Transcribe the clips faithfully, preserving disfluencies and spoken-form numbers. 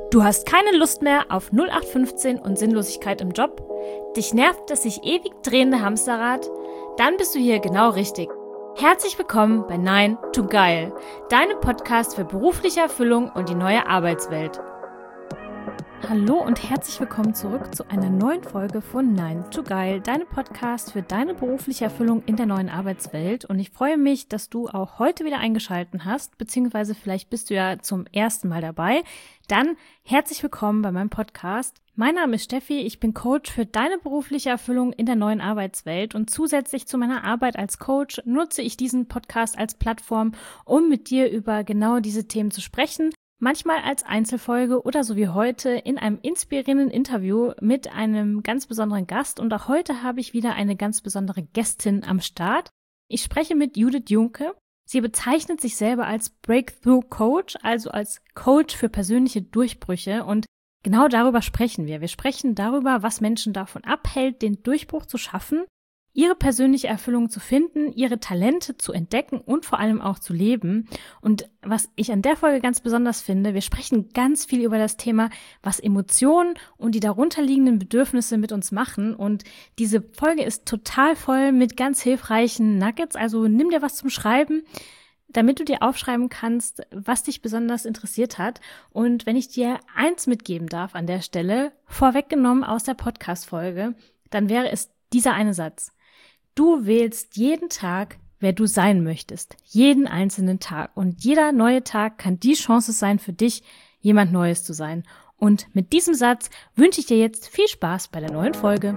Du hast keine Lust mehr auf null acht fünfzehn und Sinnlosigkeit im Job? Dich nervt das sich ewig drehende Hamsterrad? Dann bist du hier genau richtig. Herzlich willkommen bei Nine to Geil, deinem Podcast für berufliche Erfüllung und die neue Arbeitswelt. Hallo und herzlich willkommen zurück zu einer neuen Folge von Nine to Geil, deinem Podcast für deine berufliche Erfüllung in der neuen Arbeitswelt. Und ich freue mich, dass du auch heute wieder eingeschaltet hast, beziehungsweise vielleicht bist du ja zum ersten Mal dabei. Dann herzlich willkommen bei meinem Podcast. Mein Name ist Steffi, ich bin Coach für deine berufliche Erfüllung in der neuen Arbeitswelt und zusätzlich zu meiner Arbeit als Coach nutze ich diesen Podcast als Plattform, um mit dir über genau diese Themen zu sprechen. Manchmal als Einzelfolge oder so wie heute in einem inspirierenden Interview mit einem ganz besonderen Gast. Und auch heute habe ich wieder eine ganz besondere Gästin am Start. Ich spreche mit Judith Junke. Sie bezeichnet sich selber als Breakthrough Coach, also als Coach für persönliche Durchbrüche. Und genau darüber sprechen wir. Wir sprechen darüber, was Menschen davon abhält, den Durchbruch zu schaffen, ihre persönliche Erfüllung zu finden, ihre Talente zu entdecken und vor allem auch zu leben. Und was ich an der Folge ganz besonders finde, wir sprechen ganz viel über das Thema, was Emotionen und die darunterliegenden Bedürfnisse mit uns machen. Und diese Folge ist total voll mit ganz hilfreichen Nuggets. Also nimm dir was zum Schreiben, damit du dir aufschreiben kannst, was dich besonders interessiert hat. Und wenn ich dir eins mitgeben darf an der Stelle, vorweggenommen aus der Podcast-Folge, dann wäre es dieser eine Satz. Du wählst jeden Tag, wer du sein möchtest. Jeden einzelnen Tag. Und jeder neue Tag kann die Chance sein für dich, jemand Neues zu sein. Und mit diesem Satz wünsche ich dir jetzt viel Spaß bei der neuen Folge.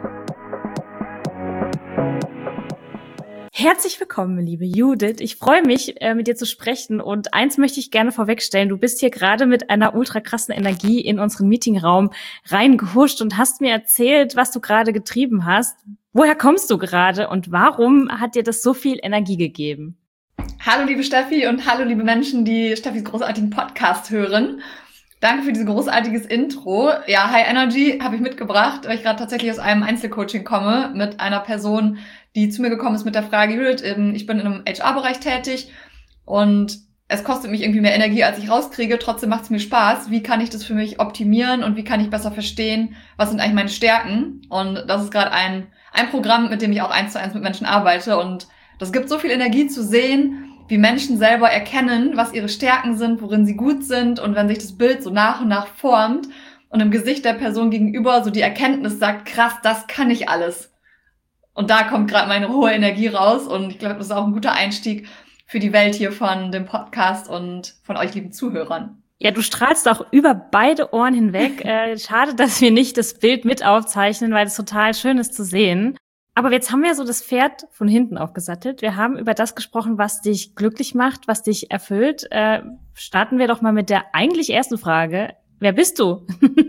Herzlich willkommen, liebe Judith. Ich freue mich, äh, mit dir zu sprechen. Und eins möchte ich gerne vorwegstellen. Du bist hier gerade mit einer ultra krassen Energie in unseren Meetingraum reingehuscht und hast mir erzählt, was du gerade getrieben hast. Woher kommst du gerade und warum hat dir das so viel Energie gegeben? Hallo, liebe Steffi und hallo, liebe Menschen, die Steffis großartigen Podcast hören. Danke für dieses großartiges Intro. Ja, High Energy habe ich mitgebracht, weil ich gerade tatsächlich aus einem Einzelcoaching komme mit einer Person, die zu mir gekommen ist mit der Frage, Judith, ich bin in einem H R-Bereich tätig und es kostet mich irgendwie mehr Energie, als ich rauskriege. Trotzdem macht es mir Spaß. Wie kann ich das für mich optimieren und wie kann ich besser verstehen, was sind eigentlich meine Stärken? Und das ist gerade ein ein Programm, mit dem ich auch eins zu eins mit Menschen arbeite. Und das gibt so viel Energie zu sehen, wie Menschen selber erkennen, was ihre Stärken sind, worin sie gut sind. Und wenn sich das Bild so nach und nach formt und im Gesicht der Person gegenüber so die Erkenntnis sagt, krass, das kann ich alles. Und da kommt gerade meine hohe Energie raus. Und ich glaube, das ist auch ein guter Einstieg für die Welt hier von dem Podcast und von euch lieben Zuhörern. Ja, du strahlst auch über beide Ohren hinweg. Äh, schade, dass wir nicht das Bild mit aufzeichnen, weil es total schön ist zu sehen. Aber jetzt haben wir so das Pferd von hinten aufgesattelt. Wir haben über das gesprochen, was dich glücklich macht, was dich erfüllt. Äh, starten wir doch mal mit der eigentlich ersten Frage. Wer bist du?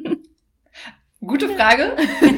Gute Frage.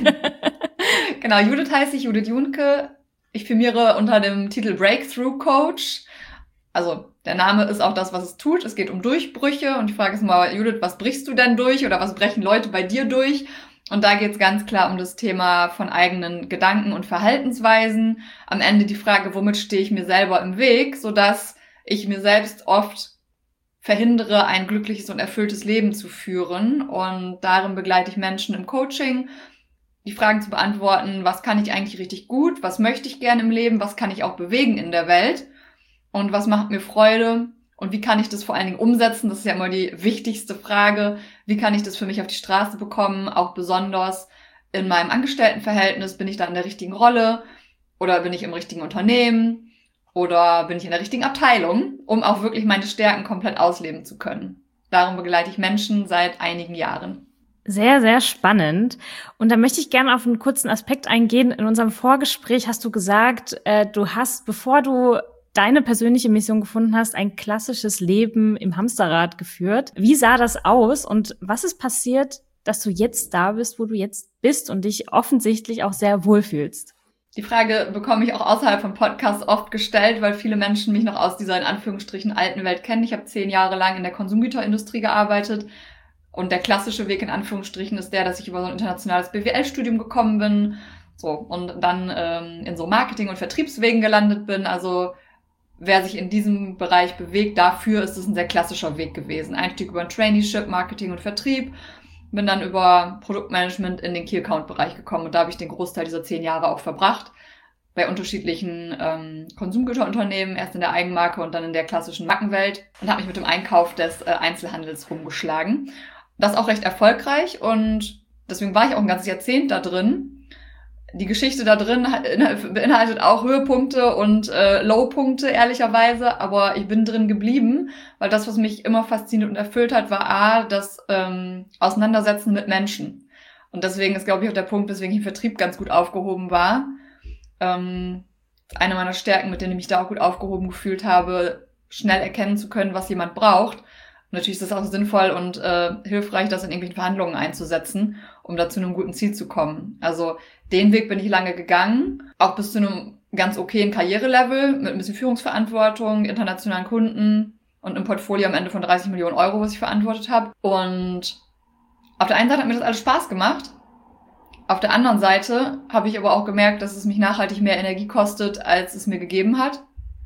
Genau, Judith heiße ich, Judith Junke. Ich firmiere unter dem Titel Breakthrough Coach. Also der Name ist auch das, was es tut. Es geht um Durchbrüche und die Frage ist mal, Judith, was brichst du denn durch oder was brechen Leute bei dir durch? Und da geht es ganz klar um das Thema von eigenen Gedanken und Verhaltensweisen. Am Ende die Frage, womit stehe ich mir selber im Weg, sodass ich mir selbst oft verhindere, ein glückliches und erfülltes Leben zu führen. Und darin begleite ich Menschen im Coaching, die Fragen zu beantworten, was kann ich eigentlich richtig gut, was möchte ich gerne im Leben, was kann ich auch bewegen in der Welt. Und was macht mir Freude und wie kann ich das vor allen Dingen umsetzen? Das ist ja immer die wichtigste Frage. Wie kann ich das für mich auf die Straße bekommen? Auch besonders in meinem Angestelltenverhältnis. Bin ich da in der richtigen Rolle? Oder bin ich im richtigen Unternehmen? Oder bin ich in der richtigen Abteilung? Um auch wirklich meine Stärken komplett ausleben zu können. Darum begleite ich Menschen seit einigen Jahren. Sehr, sehr spannend. Und da möchte ich gerne auf einen kurzen Aspekt eingehen. In unserem Vorgespräch hast du gesagt, äh, du hast, bevor du deine persönliche Mission gefunden hast, ein klassisches Leben im Hamsterrad geführt. Wie sah das aus und was ist passiert, dass du jetzt da bist, wo du jetzt bist und dich offensichtlich auch sehr wohlfühlst? Die Frage bekomme ich auch außerhalb von Podcasts oft gestellt, weil viele Menschen mich noch aus dieser in Anführungsstrichen alten Welt kennen. Ich habe zehn Jahre lang in der Konsumgüterindustrie gearbeitet und der klassische Weg in Anführungsstrichen ist der, dass ich über so ein internationales B W L-Studium gekommen bin, so und dann ähm, in so Marketing- und Vertriebswegen gelandet bin, also wer sich in diesem Bereich bewegt, dafür ist es ein sehr klassischer Weg gewesen. Einstieg über ein Traineeship, Marketing und Vertrieb. Bin dann über Produktmanagement in den Key-Account-Bereich gekommen und da habe ich den Großteil dieser zehn Jahre auch verbracht. Bei unterschiedlichen ähm, Konsumgüterunternehmen, erst in der Eigenmarke und dann in der klassischen Markenwelt und habe mich mit dem Einkauf des äh, Einzelhandels rumgeschlagen. Das auch recht erfolgreich und deswegen war ich auch ein ganzes Jahrzehnt da drin. Die Geschichte da drin hat, beinhaltet auch Höhepunkte und äh, Lowpunkte, ehrlicherweise, aber ich bin drin geblieben, weil das, was mich immer fasziniert und erfüllt hat, war A, das ähm, Auseinandersetzen mit Menschen. Und deswegen ist, glaube ich, auch der Punkt, weswegen ich im Vertrieb ganz gut aufgehoben war. Ähm, eine meiner Stärken, mit denen ich mich da auch gut aufgehoben gefühlt habe, schnell erkennen zu können, was jemand braucht. Und natürlich ist das auch sinnvoll und äh, hilfreich, das in irgendwelchen Verhandlungen einzusetzen, um da zu einem guten Ziel zu kommen. Also den Weg bin ich lange gegangen, auch bis zu einem ganz okayen Karrierelevel mit ein bisschen Führungsverantwortung, internationalen Kunden und einem Portfolio am Ende von dreißig Millionen Euro, was ich verantwortet habe. Und auf der einen Seite hat mir das alles Spaß gemacht. Auf der anderen Seite habe ich aber auch gemerkt, dass es mich nachhaltig mehr Energie kostet, als es mir gegeben hat.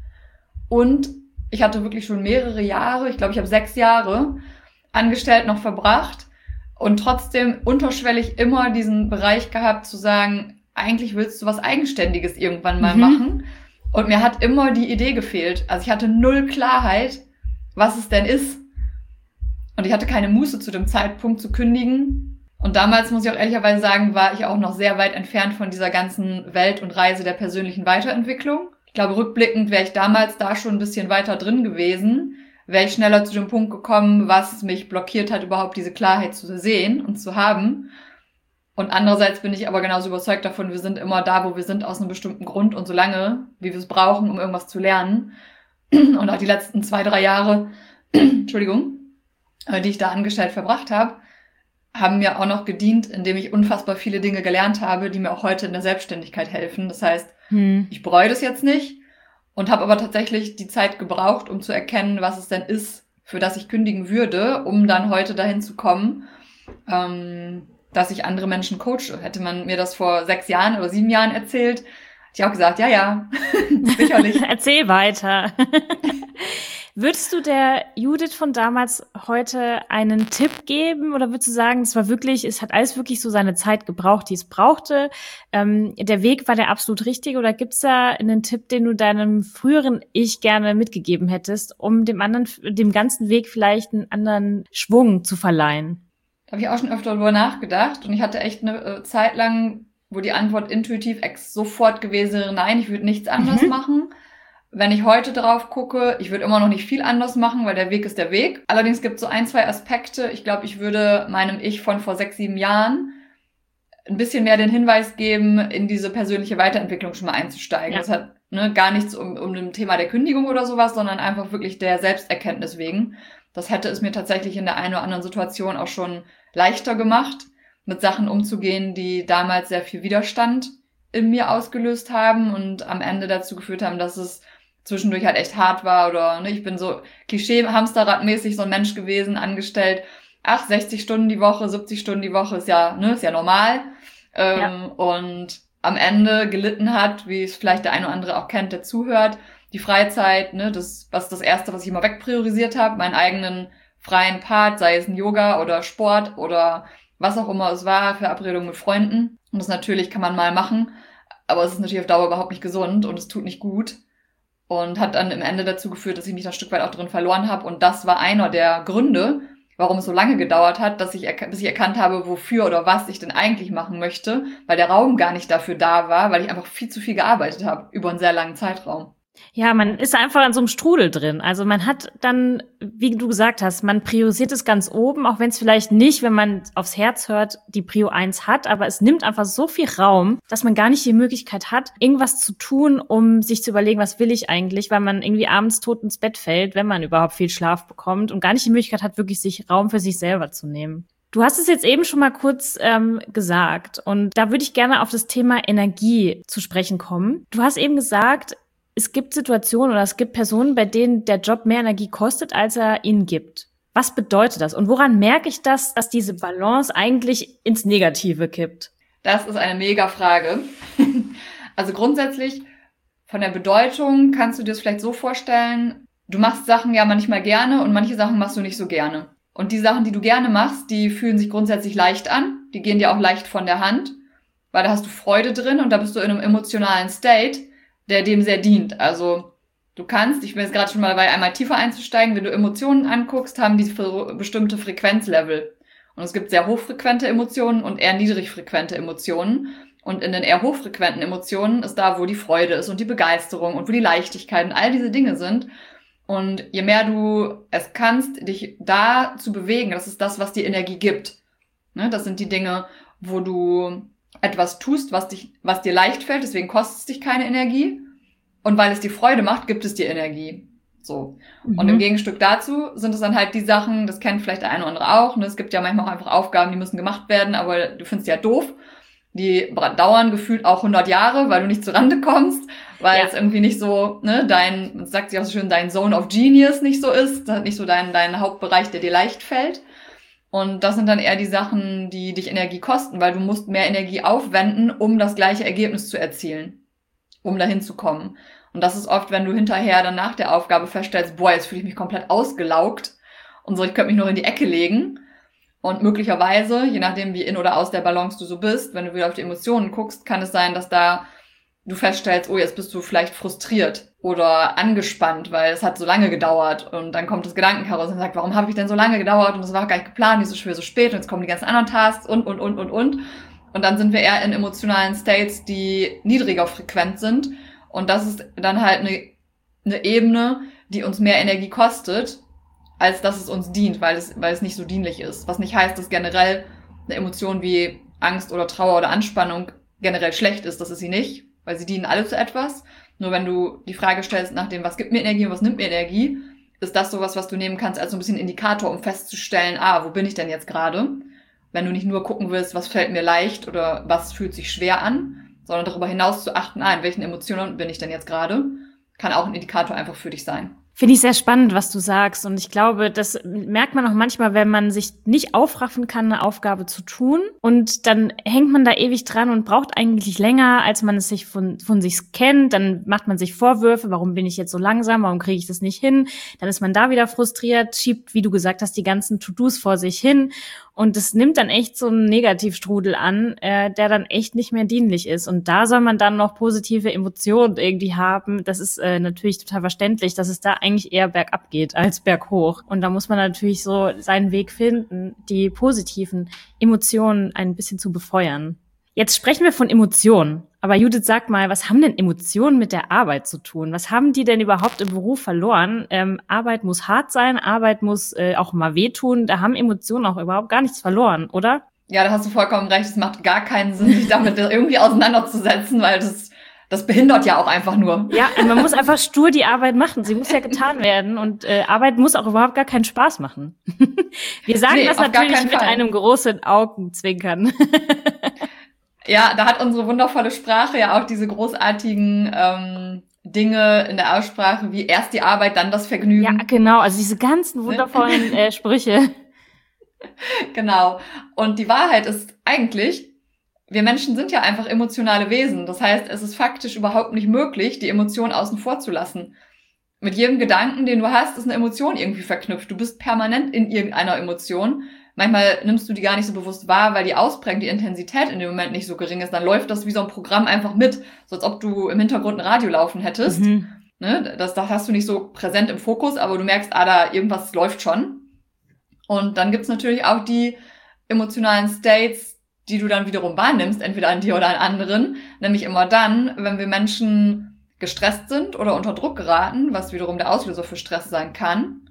Und ich hatte wirklich schon mehrere Jahre, ich glaube, ich habe sechs Jahre angestellt noch verbracht und trotzdem unterschwellig immer diesen Bereich gehabt zu sagen, eigentlich willst du was Eigenständiges irgendwann mal mhm. machen. Und mir hat immer die Idee gefehlt. Also ich hatte null Klarheit, was es denn ist. Und ich hatte keine Muße zu dem Zeitpunkt zu kündigen. Und damals, muss ich auch ehrlicherweise sagen, war ich auch noch sehr weit entfernt von dieser ganzen Welt und Reise der persönlichen Weiterentwicklung. Ich glaube, rückblickend wäre ich damals da schon ein bisschen weiter drin gewesen, wäre ich schneller zu dem Punkt gekommen, was mich blockiert hat, überhaupt diese Klarheit zu sehen und zu haben. Und andererseits bin ich aber genauso überzeugt davon, wir sind immer da, wo wir sind, aus einem bestimmten Grund und so lange, wie wir es brauchen, um irgendwas zu lernen. Und auch die letzten zwei, drei Jahre, Entschuldigung, die ich da angestellt verbracht habe, haben mir auch noch gedient, indem ich unfassbar viele Dinge gelernt habe, die mir auch heute in der Selbstständigkeit helfen. Das heißt, hm. ich bereue das jetzt nicht und habe aber tatsächlich die Zeit gebraucht, um zu erkennen, was es denn ist, für das ich kündigen würde, um dann heute dahin zu kommen, ähm, dass ich andere Menschen coache. Hätte man mir das vor sechs Jahren oder sieben Jahren erzählt, hätte ich auch gesagt, ja, ja, sicherlich. Erzähl weiter. Würdest du der Judith von damals heute einen Tipp geben oder würdest du sagen, es war wirklich, es hat alles wirklich so seine Zeit gebraucht, die es brauchte? Ähm, der Weg war der absolut richtige oder gibt's da einen Tipp, den du deinem früheren Ich gerne mitgegeben hättest, um dem anderen, dem ganzen Weg vielleicht einen anderen Schwung zu verleihen? Da habe ich auch schon öfter darüber nachgedacht und ich hatte echt eine äh, Zeit lang, wo die Antwort intuitiv ex sofort gewesen wäre, nein, ich würde nichts anders mhm. machen. Wenn ich heute drauf gucke, ich würde immer noch nicht viel anders machen, weil der Weg ist der Weg. Allerdings gibt es so ein, zwei Aspekte. Ich glaube, ich würde meinem Ich von vor sechs, sieben Jahren ein bisschen mehr den Hinweis geben, in diese persönliche Weiterentwicklung schon mal einzusteigen. Ja. Das hat ne, gar nichts um, um dem Thema der Kündigung oder sowas, sondern einfach wirklich der Selbsterkenntnis wegen. Das hätte es mir tatsächlich in der einen oder anderen Situation auch schon leichter gemacht, mit Sachen umzugehen, die damals sehr viel Widerstand in mir ausgelöst haben und am Ende dazu geführt haben, dass es zwischendurch halt echt hart war oder ne, ich bin so Klischee-Hamsterrad-mäßig so ein Mensch gewesen, angestellt, ach, sechzig Stunden die Woche, siebzig Stunden die Woche ist ja, ne, ist ja normal. Ähm, ja. Und am Ende gelitten hat, wie es vielleicht der eine oder andere auch kennt, der zuhört, die Freizeit, ne, das, was das Erste, was ich immer wegpriorisiert habe, meinen eigenen freien Part, sei es ein Yoga oder Sport oder was auch immer es war, Verabredung mit Freunden. Und das natürlich kann man mal machen, aber es ist natürlich auf Dauer überhaupt nicht gesund und es tut nicht gut. Und hat dann im Ende dazu geführt, dass ich mich da ein Stück weit auch drin verloren habe. Und das war einer der Gründe, warum es so lange gedauert hat, dass ich, bis ich erkannt habe, wofür oder was ich denn eigentlich machen möchte, weil der Raum gar nicht dafür da war, weil ich einfach viel zu viel gearbeitet habe über einen sehr langen Zeitraum. Ja, man ist einfach an so einem Strudel drin. Also man hat dann, wie du gesagt hast, man priorisiert es ganz oben, auch wenn es vielleicht nicht, wenn man aufs Herz hört, die Prio eins hat, aber es nimmt einfach so viel Raum, dass man gar nicht die Möglichkeit hat, irgendwas zu tun, um sich zu überlegen, was will ich eigentlich, weil man irgendwie abends tot ins Bett fällt, wenn man überhaupt viel Schlaf bekommt und gar nicht die Möglichkeit hat, wirklich sich Raum für sich selber zu nehmen. Du hast es jetzt eben schon mal kurz ähm, gesagt und da würde ich gerne auf das Thema Energie zu sprechen kommen. Du hast eben gesagt, es gibt Situationen oder es gibt Personen, bei denen der Job mehr Energie kostet, als er ihnen gibt. Was bedeutet das? Und woran merke ich das, dass diese Balance eigentlich ins Negative kippt? Das ist eine mega Frage. Also grundsätzlich Von der Bedeutung kannst du dir das vielleicht so vorstellen, du machst Sachen ja manchmal gerne und manche Sachen machst du nicht so gerne. Und die Sachen, die du gerne machst, die fühlen sich grundsätzlich leicht an, die gehen dir auch leicht von der Hand, weil da hast du Freude drin und da bist du in einem emotionalen State, der dem sehr dient. Also du kannst, ich bin jetzt gerade schon mal dabei, einmal tiefer einzusteigen, wenn du Emotionen anguckst, haben die bestimmte Frequenzlevel. Und es gibt sehr hochfrequente Emotionen und eher niedrigfrequente Emotionen. Und in den eher hochfrequenten Emotionen ist da, wo die Freude ist und die Begeisterung und wo die Leichtigkeit und all diese Dinge sind. Und je mehr du es kannst, dich da zu bewegen, das ist das, was dir Energie gibt. Ne? Das sind die Dinge, wo du etwas tust, was dich, was dir leicht fällt, deswegen kostet es dich keine Energie. Und weil es dir Freude macht, gibt es dir Energie. So. Mhm. Und im Gegenstück dazu sind es dann halt die Sachen, das kennt vielleicht der eine oder andere auch, ne? Es gibt ja manchmal auch einfach Aufgaben, die müssen gemacht werden, aber du findest die ja doof. Die dauern gefühlt auch hundert Jahre, weil du nicht zurande kommst, weil ja. es irgendwie nicht so, ne, dein, man sagt sich auch so schön, dein Zone of Genius nicht so ist, nicht so dein, dein Hauptbereich, der dir leicht fällt. Und das sind dann eher die Sachen, die dich Energie kosten, weil du musst mehr Energie aufwenden, um das gleiche Ergebnis zu erzielen, um dahin zu kommen. Und das ist oft, wenn du hinterher dann nach der Aufgabe feststellst, boah, jetzt fühle ich mich komplett ausgelaugt und so, ich könnte mich noch in die Ecke legen. Und möglicherweise, je nachdem wie in oder aus der Balance du so bist, wenn du wieder auf die Emotionen guckst, kann es sein, dass da du feststellst, oh, jetzt bist du vielleicht frustriert oder angespannt, weil es hat so lange gedauert. Und dann kommt das Gedankenkarussell und sagt, warum habe ich denn so lange gedauert? Und das war gar nicht geplant, wieso schwer so spät? Und jetzt kommen die ganzen anderen Tasks und, und, und, und, und. Und dann sind wir eher in emotionalen States, die niedriger frequent sind. Und das ist dann halt eine, eine Ebene, die uns mehr Energie kostet, als dass es uns dient, weil es, weil es nicht so dienlich ist. Was nicht heißt, dass generell eine Emotion wie Angst oder Trauer oder Anspannung generell schlecht ist. Das ist sie nicht, weil sie dienen alle zu etwas. Nur wenn du die Frage stellst nach dem, was gibt mir Energie und was nimmt mir Energie, ist das sowas, was du nehmen kannst als so ein bisschen Indikator, um festzustellen, ah, wo bin ich denn jetzt gerade? Wenn du nicht nur gucken willst, was fällt mir leicht oder was fühlt sich schwer an, sondern darüber hinaus zu achten, ah, in welchen Emotionen bin ich denn jetzt gerade, kann auch ein Indikator einfach für dich sein. Finde ich sehr spannend, was du sagst. Und ich glaube, das merkt man auch manchmal, wenn man sich nicht aufraffen kann, eine Aufgabe zu tun. Und dann hängt man da ewig dran und braucht eigentlich länger, als man es sich von, von sich kennt. Dann macht man sich Vorwürfe, warum bin ich jetzt so langsam, warum kriege ich das nicht hin? Dann ist man da wieder frustriert, schiebt, wie du gesagt hast, die ganzen To-Dos vor sich hin. Und es nimmt dann echt so einen Negativstrudel an, äh, der dann echt nicht mehr dienlich ist. Und da soll man dann noch positive Emotionen irgendwie haben. Das ist äh, natürlich total verständlich, dass es da eigentlich eher bergab geht als berghoch. Und da muss man natürlich so seinen Weg finden, die positiven Emotionen ein bisschen zu befeuern. Jetzt sprechen wir von Emotionen. Aber Judith, sag mal, was haben denn Emotionen mit der Arbeit zu tun? Was haben die denn überhaupt im Beruf verloren? Ähm, Arbeit muss hart sein, Arbeit muss äh, auch mal wehtun. Da haben Emotionen auch überhaupt gar nichts verloren, oder? Ja, da hast du vollkommen recht. Es macht gar keinen Sinn, sich damit irgendwie auseinanderzusetzen, weil das, das behindert ja auch einfach nur. Ja, man muss einfach stur die Arbeit machen. Sie muss ja getan werden und äh, Arbeit muss auch überhaupt gar keinen Spaß machen. Wir sagen nee, das natürlich mit Fall. einem großen Augenzwinkern. Ja, da hat unsere wundervolle Sprache ja auch diese großartigen ähm, Dinge in der Aussprache wie erst die Arbeit, dann das Vergnügen. Ja, genau, also diese ganzen wundervollen äh, Sprüche. Genau. Und die Wahrheit ist eigentlich, wir Menschen sind ja einfach emotionale Wesen. Das heißt, es ist faktisch überhaupt nicht möglich, die Emotion außen vor zu lassen. Mit jedem Gedanken, den du hast, ist eine Emotion irgendwie verknüpft. Du bist permanent in irgendeiner Emotion. Manchmal nimmst du die gar nicht so bewusst wahr, weil die Ausprägung, die Intensität in dem Moment nicht so gering ist. Dann läuft das wie so ein Programm einfach mit, so als ob du im Hintergrund ein Radio laufen hättest. Mhm. Ne? Das, das hast du nicht so präsent im Fokus, aber du merkst, ah, da irgendwas läuft schon. Und dann gibt's natürlich auch die emotionalen States, die du dann wiederum wahrnimmst, entweder an dir oder an anderen. Nämlich immer dann, wenn wir Menschen gestresst sind oder unter Druck geraten, was wiederum der Auslöser für Stress sein kann.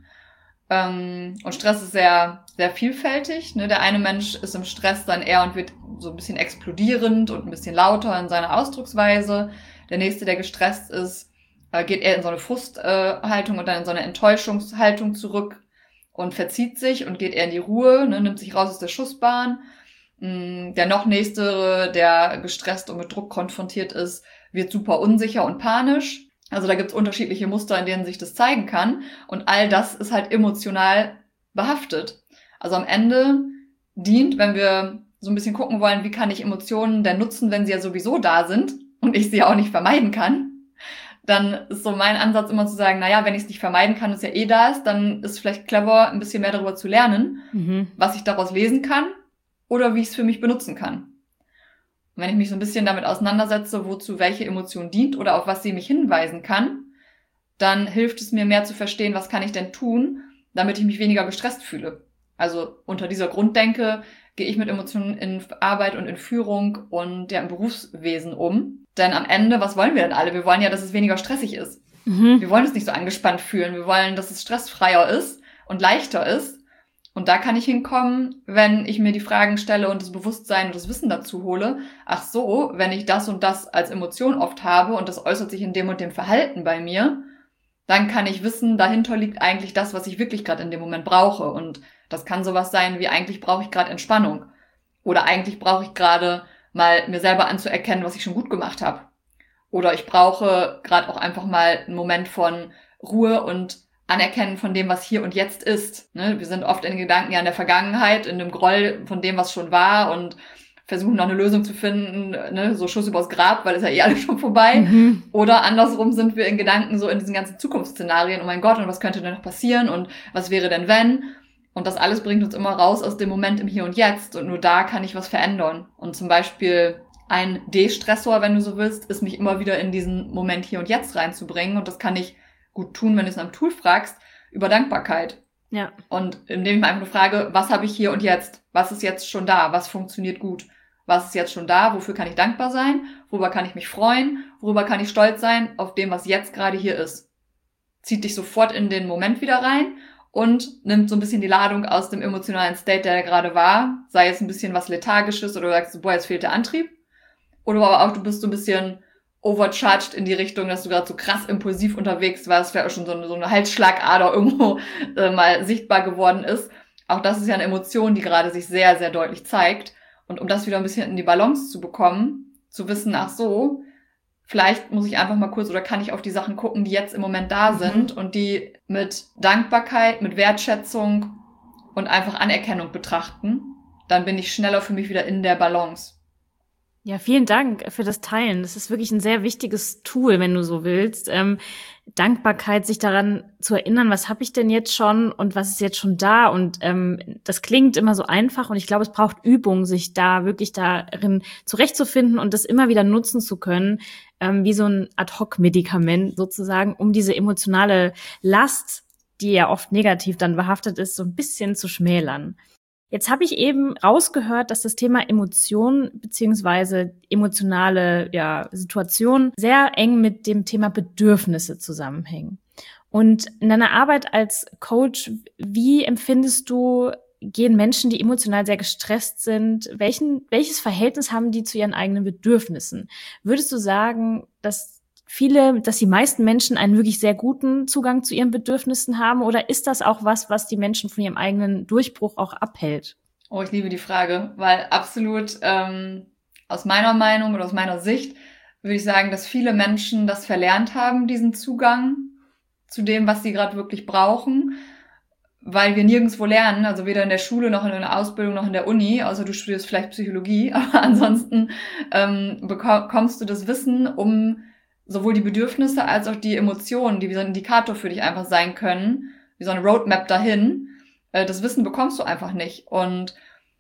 Und Stress ist sehr, sehr vielfältig. Ne? Der eine Mensch ist im Stress dann eher und wird so ein bisschen explodierend und ein bisschen lauter in seiner Ausdrucksweise. Der nächste, der gestresst ist, geht eher in so eine Frusthaltung und dann in so eine Enttäuschungshaltung zurück und verzieht sich und geht eher in die Ruhe, ne? Nimmt sich raus aus der Schussbahn. Der noch nächste, der gestresst und mit Druck konfrontiert ist, wird super unsicher und panisch. Also da gibt's unterschiedliche Muster, in denen sich das zeigen kann. Und all das ist halt emotional behaftet. Also am Ende dient, wenn wir so ein bisschen gucken wollen, wie kann ich Emotionen denn nutzen, wenn sie ja sowieso da sind und ich sie ja auch nicht vermeiden kann, dann ist so mein Ansatz immer zu sagen, naja, wenn ich es nicht vermeiden kann, es ja eh da ist, dann ist es vielleicht clever, ein bisschen mehr darüber zu lernen, mhm. was ich daraus lesen kann oder wie ich es für mich benutzen kann. Und wenn ich mich so ein bisschen damit auseinandersetze, wozu welche Emotion dient oder auf was sie mich hinweisen kann, dann hilft es mir mehr zu verstehen, was kann ich denn tun, damit ich mich weniger gestresst fühle. Also unter dieser Grunddenke gehe ich mit Emotionen in Arbeit und in Führung und ja im Berufswesen um. Denn am Ende, was wollen wir denn alle? Wir wollen ja, dass es weniger stressig ist. Mhm. Wir wollen uns nicht so angespannt fühlen. Wir wollen, dass es stressfreier ist und leichter ist. Und da kann ich hinkommen, wenn ich mir die Fragen stelle und das Bewusstsein und das Wissen dazu hole. Ach so, wenn ich das und das als Emotion oft habe und das äußert sich in dem und dem Verhalten bei mir, dann kann ich wissen, dahinter liegt eigentlich das, was ich wirklich gerade in dem Moment brauche. Und das kann sowas sein wie, eigentlich brauche ich gerade Entspannung. Oder eigentlich brauche ich gerade mal mir selber anzuerkennen, was ich schon gut gemacht habe. Oder ich brauche gerade auch einfach mal einen Moment von Ruhe und Anerkennen von dem, was hier und jetzt ist. Ne? Wir sind oft in Gedanken ja in der Vergangenheit, in dem Groll von dem, was schon war und versuchen noch eine Lösung zu finden, ne? So Schuss übers Grab, weil es ja eh alles schon vorbei. Mhm. Oder andersrum sind wir in Gedanken so in diesen ganzen Zukunftsszenarien, oh mein Gott, und was könnte denn noch passieren und was wäre denn wenn? Und das alles bringt uns immer raus aus dem Moment im Hier und Jetzt und nur da kann ich was verändern. Und zum Beispiel ein De-Stressor, wenn du so willst, ist mich immer wieder in diesen Moment Hier und Jetzt reinzubringen und das kann ich gut tun, wenn du es nach einem Tool fragst, über Dankbarkeit. Ja. Und indem ich mir einfach nur frage, was habe ich hier und jetzt? Was ist jetzt schon da? Was funktioniert gut? Was ist jetzt schon da? Wofür kann ich dankbar sein? Worüber kann ich mich freuen? Worüber kann ich stolz sein? Auf dem, was jetzt gerade hier ist. Zieht dich sofort in den Moment wieder rein und nimmt so ein bisschen die Ladung aus dem emotionalen State, der gerade war. Sei es ein bisschen was Lethargisches oder du sagst, boah, jetzt fehlt der Antrieb. Oder aber auch, du bist so ein bisschen overcharged in die Richtung, dass du gerade so krass impulsiv unterwegs warst, vielleicht auch schon so eine, so eine Halsschlagader irgendwo äh, mal sichtbar geworden ist. Auch das ist ja eine Emotion, die gerade sich sehr, sehr deutlich zeigt. Und um das wieder ein bisschen in die Balance zu bekommen, zu wissen, ach so, vielleicht muss ich einfach mal kurz oder kann ich auf die Sachen gucken, die jetzt im Moment da sind mhm. und die mit Dankbarkeit, mit Wertschätzung und einfach Anerkennung betrachten, dann bin ich schneller für mich wieder in der Balance. Ja, vielen Dank für das Teilen. Das ist wirklich ein sehr wichtiges Tool, wenn du so willst. Ähm, Dankbarkeit, sich daran zu erinnern, was habe ich denn jetzt schon und was ist jetzt schon da? Und ähm, das klingt immer so einfach und ich glaube, es braucht Übung, sich da wirklich darin zurechtzufinden und das immer wieder nutzen zu können, ähm, wie so ein Ad-Hoc-Medikament sozusagen, um diese emotionale Last, die ja oft negativ dann behaftet ist, so ein bisschen zu schmälern. Jetzt habe ich eben rausgehört, dass das Thema Emotion beziehungsweise emotionale ja, Situation sehr eng mit dem Thema Bedürfnisse zusammenhängen. Und in deiner Arbeit als Coach, wie empfindest du, gehen Menschen, die emotional sehr gestresst sind, welchen, welches Verhältnis haben die zu ihren eigenen Bedürfnissen? Würdest du sagen, dass viele, dass die meisten Menschen einen wirklich sehr guten Zugang zu ihren Bedürfnissen haben? Oder ist das auch was, was die Menschen von ihrem eigenen Durchbruch auch abhält? Oh, ich liebe die Frage, weil absolut ähm, aus meiner Meinung oder aus meiner Sicht würde ich sagen, dass viele Menschen das verlernt haben, diesen Zugang zu dem, was sie gerade wirklich brauchen, weil wir nirgendwo lernen, also weder in der Schule noch in der Ausbildung noch in der Uni, außer du studierst vielleicht Psychologie, aber ansonsten ähm, bekommst du das Wissen, um sowohl die Bedürfnisse als auch die Emotionen, die wie so ein Indikator für dich einfach sein können, wie so eine Roadmap dahin, äh, das Wissen bekommst du einfach nicht. Und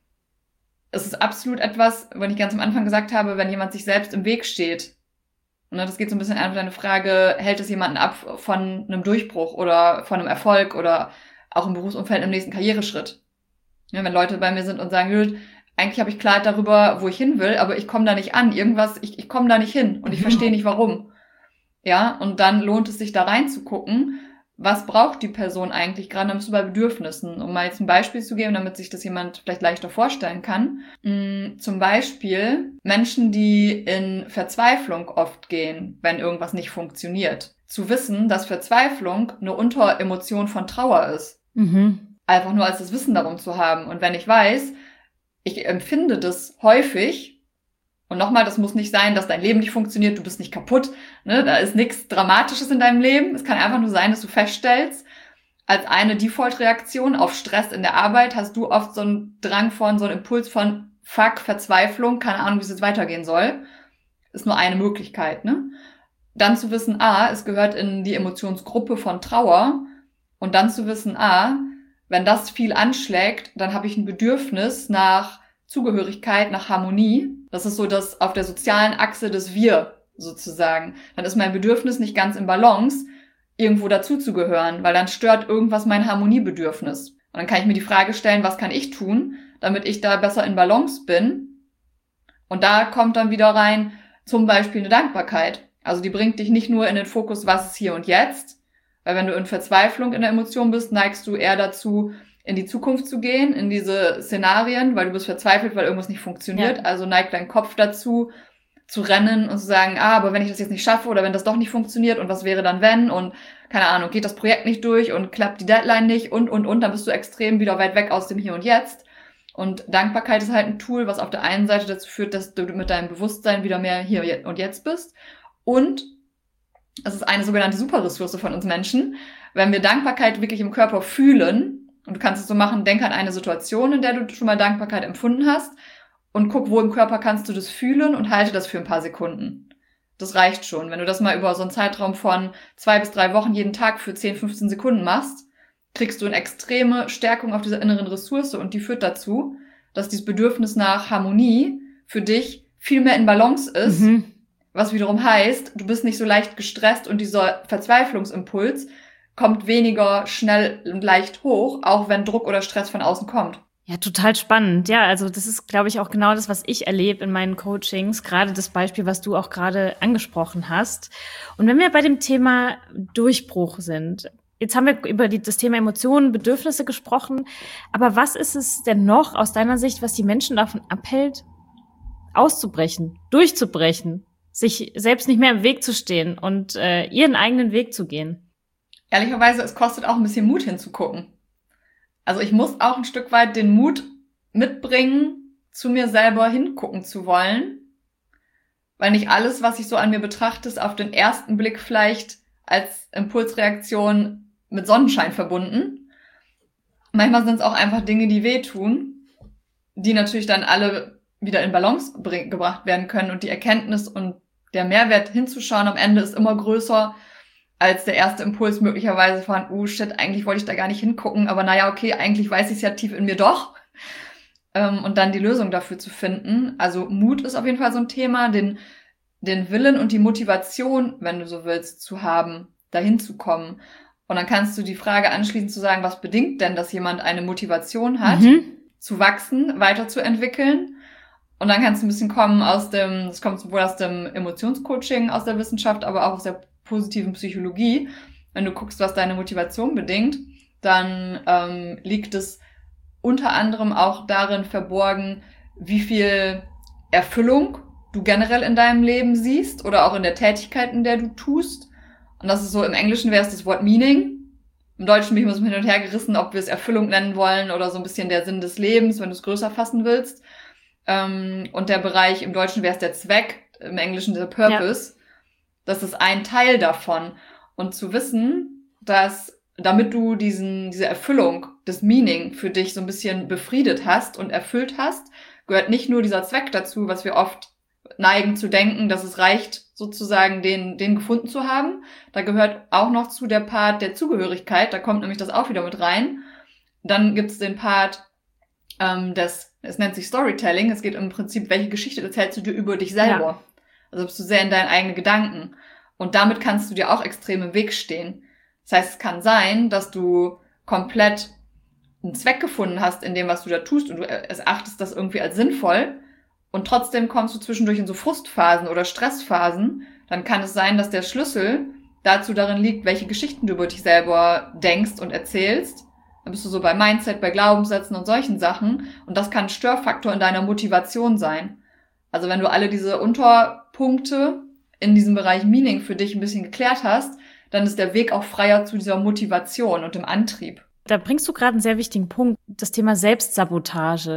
es ist absolut etwas, wenn ich ganz am Anfang gesagt habe, wenn jemand sich selbst im Weg steht. Und das geht so ein bisschen an deine Frage, hält es jemanden ab von einem Durchbruch oder von einem Erfolg oder auch im Berufsumfeld im nächsten Karriereschritt. Ja, wenn Leute bei mir sind und sagen, eigentlich habe ich Klarheit darüber, wo ich hin will, aber ich komme da nicht an. Irgendwas, ich, ich komme da nicht hin und ich verstehe nicht, warum. Ja, und dann lohnt es sich da reinzugucken, was braucht die Person eigentlich, gerade dann bist du bei Bedürfnissen. Um mal jetzt ein Beispiel zu geben, damit sich das jemand vielleicht leichter vorstellen kann. Zum Beispiel Menschen, die in Verzweiflung oft gehen, wenn irgendwas nicht funktioniert. Zu wissen, dass Verzweiflung eine Unteremotion von Trauer ist. Mhm. Einfach nur als das Wissen darum zu haben. Und wenn ich weiß, ich empfinde das häufig, und nochmal, das muss nicht sein, dass dein Leben nicht funktioniert, du bist nicht kaputt, ne? Da ist nichts Dramatisches in deinem Leben. Es kann einfach nur sein, dass du feststellst, als eine Default-Reaktion auf Stress in der Arbeit hast du oft so einen Drang von, so einen Impuls von Fuck, Verzweiflung, keine Ahnung, wie es jetzt weitergehen soll. Ist nur eine Möglichkeit, ne? dann zu wissen, ah, es gehört in die Emotionsgruppe von Trauer und dann zu wissen, ah, wenn das viel anschlägt, dann habe ich ein Bedürfnis nach Zugehörigkeit, nach Harmonie. Das ist so das auf der sozialen Achse des Wir sozusagen. Dann ist mein Bedürfnis nicht ganz im Balance, irgendwo dazuzugehören, weil dann stört irgendwas mein Harmoniebedürfnis. Und dann kann ich mir die Frage stellen, was kann ich tun, damit ich da besser in Balance bin? Und da kommt dann wieder rein zum Beispiel eine Dankbarkeit. Also die bringt dich nicht nur in den Fokus, was ist hier und jetzt, weil wenn du in Verzweiflung in der Emotion bist, neigst du eher dazu, in die Zukunft zu gehen, in diese Szenarien, weil du bist verzweifelt, weil irgendwas nicht funktioniert. Ja. Also neigt dein Kopf dazu, zu rennen und zu sagen, ah, aber wenn ich das jetzt nicht schaffe oder wenn das doch nicht funktioniert und was wäre dann wenn und keine Ahnung, geht das Projekt nicht durch und klappt die Deadline nicht und, und, und, dann bist du extrem wieder weit weg aus dem Hier und Jetzt. Und Dankbarkeit ist halt ein Tool, was auf der einen Seite dazu führt, dass du mit deinem Bewusstsein wieder mehr hier und jetzt bist. Und es ist eine sogenannte Superressource von uns Menschen. Wenn wir Dankbarkeit wirklich im Körper fühlen, und du kannst es so machen, denk an eine Situation, in der du schon mal Dankbarkeit empfunden hast und guck, wo im Körper kannst du das fühlen und halte das für ein paar Sekunden. Das reicht schon. Wenn du das mal über so einen Zeitraum von zwei bis drei Wochen jeden Tag für zehn, fünfzehn Sekunden machst, kriegst du eine extreme Stärkung auf dieser inneren Ressource und die führt dazu, dass dieses Bedürfnis nach Harmonie für dich viel mehr in Balance ist, mhm. was wiederum heißt, du bist nicht so leicht gestresst und dieser Verzweiflungsimpuls kommt weniger schnell und leicht hoch, auch wenn Druck oder Stress von außen kommt. Ja, total spannend. Ja, also das ist, glaube ich, auch genau das, was ich erlebe in meinen Coachings, gerade das Beispiel, was du auch gerade angesprochen hast. Und wenn wir bei dem Thema Durchbruch sind, jetzt haben wir über die, das Thema Emotionen, Bedürfnisse gesprochen, aber was ist es denn noch aus deiner Sicht, was die Menschen davon abhält, auszubrechen, durchzubrechen, sich selbst nicht mehr im Weg zu stehen und äh, ihren eigenen Weg zu gehen? Ehrlicherweise, es kostet auch ein bisschen Mut hinzugucken. Also ich muss auch ein Stück weit den Mut mitbringen, zu mir selber hingucken zu wollen, weil nicht alles, was ich so an mir betrachte, ist auf den ersten Blick vielleicht als Impulsreaktion mit Sonnenschein verbunden. Manchmal sind es auch einfach Dinge, die wehtun, die natürlich dann alle wieder in Balance bring- gebracht werden können und die Erkenntnis und der Mehrwert hinzuschauen am Ende ist immer größer als der erste Impuls möglicherweise von, oh shit, eigentlich wollte ich da gar nicht hingucken, aber naja, okay, eigentlich weiß ich es ja tief in mir doch. Ähm, und dann die Lösung dafür zu finden. Also Mut ist auf jeden Fall so ein Thema, den, den Willen und die Motivation, wenn du so willst, zu haben, dahin zu kommen. Und dann kannst du die Frage anschließend zu sagen, was bedingt denn, dass jemand eine Motivation hat, mhm. zu wachsen, weiterzuentwickeln. Und dann kannst du ein bisschen kommen aus dem, das kommt sowohl aus dem Emotionscoaching, aus der Wissenschaft, aber auch aus der positiven Psychologie. Wenn du guckst, was deine Motivation bedingt, dann ähm, liegt es unter anderem auch darin verborgen, wie viel Erfüllung du generell in deinem Leben siehst oder auch in der Tätigkeit, in der du tust. Und das ist so, im Englischen wäre es das Wort Meaning. Im Deutschen bin ich immer so hin und her gerissen, ob wir es Erfüllung nennen wollen oder so ein bisschen der Sinn des Lebens, wenn du es größer fassen willst. Ähm, und der Bereich, im Deutschen wäre es der Zweck, im Englischen der Purpose. Ja. Das ist ein Teil davon. Und zu wissen, dass damit du diesen diese Erfüllung, das Meaning für dich so ein bisschen befriedet hast und erfüllt hast, gehört nicht nur dieser Zweck dazu, was wir oft neigen zu denken, dass es reicht, sozusagen den den gefunden zu haben. Da gehört auch noch zu der Part der Zugehörigkeit, da kommt nämlich das auch wieder mit rein. Dann gibt es den Part ähm, des, es nennt sich Storytelling, es geht im Prinzip, welche Geschichte erzählst du dir über dich selber? Ja. Also bist du sehr in deinen eigenen Gedanken. Und damit kannst du dir auch extrem im Weg stehen. Das heißt, es kann sein, dass du komplett einen Zweck gefunden hast in dem, was du da tust und du erachtest das irgendwie als sinnvoll und trotzdem kommst du zwischendurch in so Frustphasen oder Stressphasen. Dann kann es sein, dass der Schlüssel dazu darin liegt, welche Geschichten du über dich selber denkst und erzählst. Dann bist du so bei Mindset, bei Glaubenssätzen und solchen Sachen. Und das kann ein Störfaktor in deiner Motivation sein. Also wenn du alle diese Unterpunkte in diesem Bereich Meaning für dich ein bisschen geklärt hast, dann ist der Weg auch freier zu dieser Motivation und dem Antrieb. Da bringst du gerade einen sehr wichtigen Punkt, das Thema Selbstsabotage.